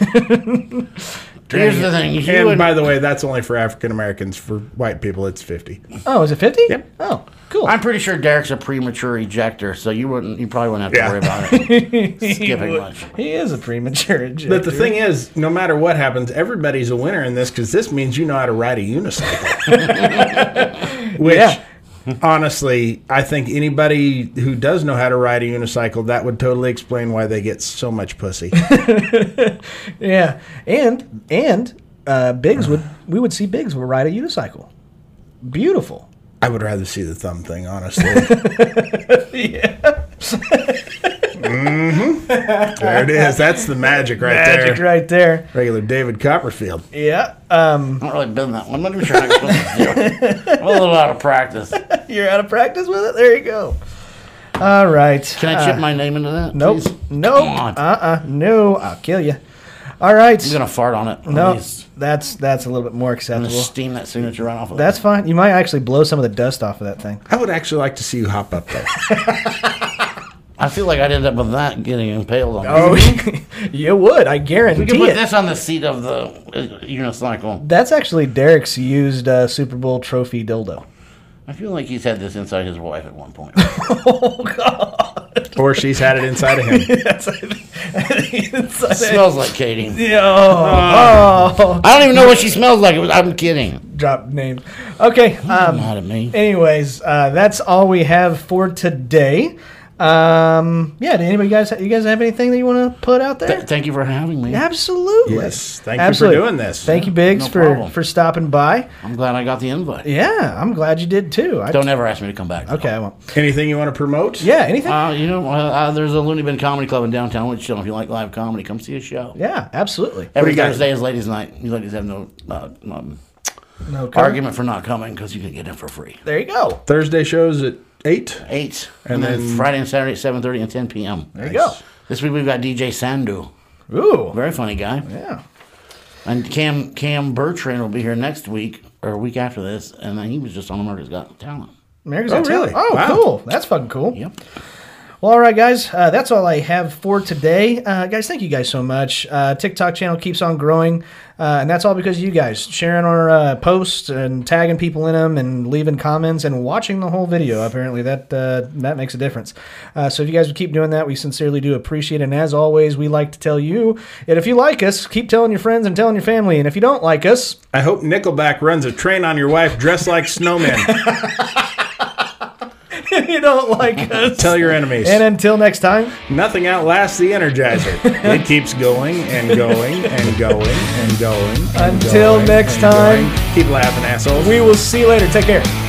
E: Here's the thing. You
D: And
E: would-
D: by the way, that's only for African Americans. For white people, it's 50.
C: Oh, is it 50?
D: Yep.
C: Oh, cool.
E: I'm pretty sure Derek's a premature ejector, so you probably wouldn't have to
D: Yeah.
E: worry about it skipping much.
C: He is a premature ejector.
D: But the thing is, no matter what happens, everybody's a winner in this because this means you know how to ride a unicycle. Which,
C: Yeah.
D: honestly, I think anybody who does know how to ride a unicycle, that would totally explain why they get so much pussy.
C: Yeah, and Biggs we would see Biggs would ride a unicycle. Beautiful.
D: I would rather see the thumb thing, honestly. There it is. That's the magic right
C: Magic
D: there.
C: right there.
D: Regular David Copperfield.
C: Yeah.
E: I'm not really been that one. I'm not even sure how I'm supposed to do it. I'm a little out of practice.
C: You're out of practice with it. There you go. All right.
E: Can I chip my name into that?
C: Nope.
E: Please?
C: Nope.
E: Come on.
C: No. I'll kill you. All right.
E: I'm gonna fart on it.
C: No.
E: Please.
C: That's a little bit more
E: I'm gonna
C: acceptable.
E: steam that signature right off of
C: That's fine. You might actually blow some of the dust off of that thing.
D: I would actually like to see you hop up there.
E: I feel like I'd end up with that getting impaled on
C: Oh,
E: it.
C: you would. I
E: We
C: guarantee
E: could put
C: it.
E: this on the seat of the unicycle.
C: That's actually Derek's used Super Bowl trophy dildo.
E: I feel like he's had this inside his wife at one point.
D: Or she's had it inside of him.
E: It smells like Katie.
C: Oh,
E: I don't even know what she smells like. I'm kidding.
C: drop names. Okay.
E: Not at me.
C: Anyways, that's all we have for today. Yeah. Do you guys have anything that you want to put out there?
E: Thank you for having me.
C: Absolutely.
D: Yes. Thank you for doing this.
C: Thank you, Biggs,
E: No problem.
C: for stopping by.
E: I'm glad I got the invite.
C: Yeah, I'm glad you did too.
E: Don't ever ask me to come back.
C: Okay, I won't.
D: Anything you want to promote?
C: Yeah, anything?
E: There's a Looney Bin Comedy Club in downtown Wichita. If you like live comedy, come see a show.
C: Yeah, absolutely.
E: Every
D: you got?
E: Thursday is ladies' night. You ladies have no
C: No comment?
E: argument for not coming because you can get in for free.
C: There you go.
D: Thursday shows at 8.
E: 8.
D: And
E: And then
D: then-
E: Friday and Saturday at 7:30 and 10 p.m.
C: There you go.
E: This week we've got DJ Sandu.
C: Ooh.
E: Very funny guy.
C: Yeah.
E: And Cam Bertrand will be here next week or a week after this. And then he was just on America's Got Talent.
C: America's
D: Oh,
C: Got Talent.
D: really?
C: Oh,
D: Wow.
C: cool. That's fucking cool.
E: Yep.
C: Well, all right, guys. That's all I have for today. Guys, thank you guys so much. TikTok channel keeps on growing, and that's all because of you guys sharing our posts and tagging people in them and leaving comments and watching the whole video. Apparently, that makes a difference. So if you guys would keep doing that, we sincerely do appreciate it. And as always, we like to tell you that if you like us, keep telling your friends and telling your family. And if you don't like us,
D: I hope Nickelback runs a train on your wife dressed like snowmen.
C: if you don't like us,
D: Tell your enemies.
C: And until next time.
D: Nothing outlasts the Energizer. It keeps going and going and going and going. And
C: Until
D: going
C: next
D: and
C: time.
D: going. Keep laughing, assholes.
C: We will see you later. Take care.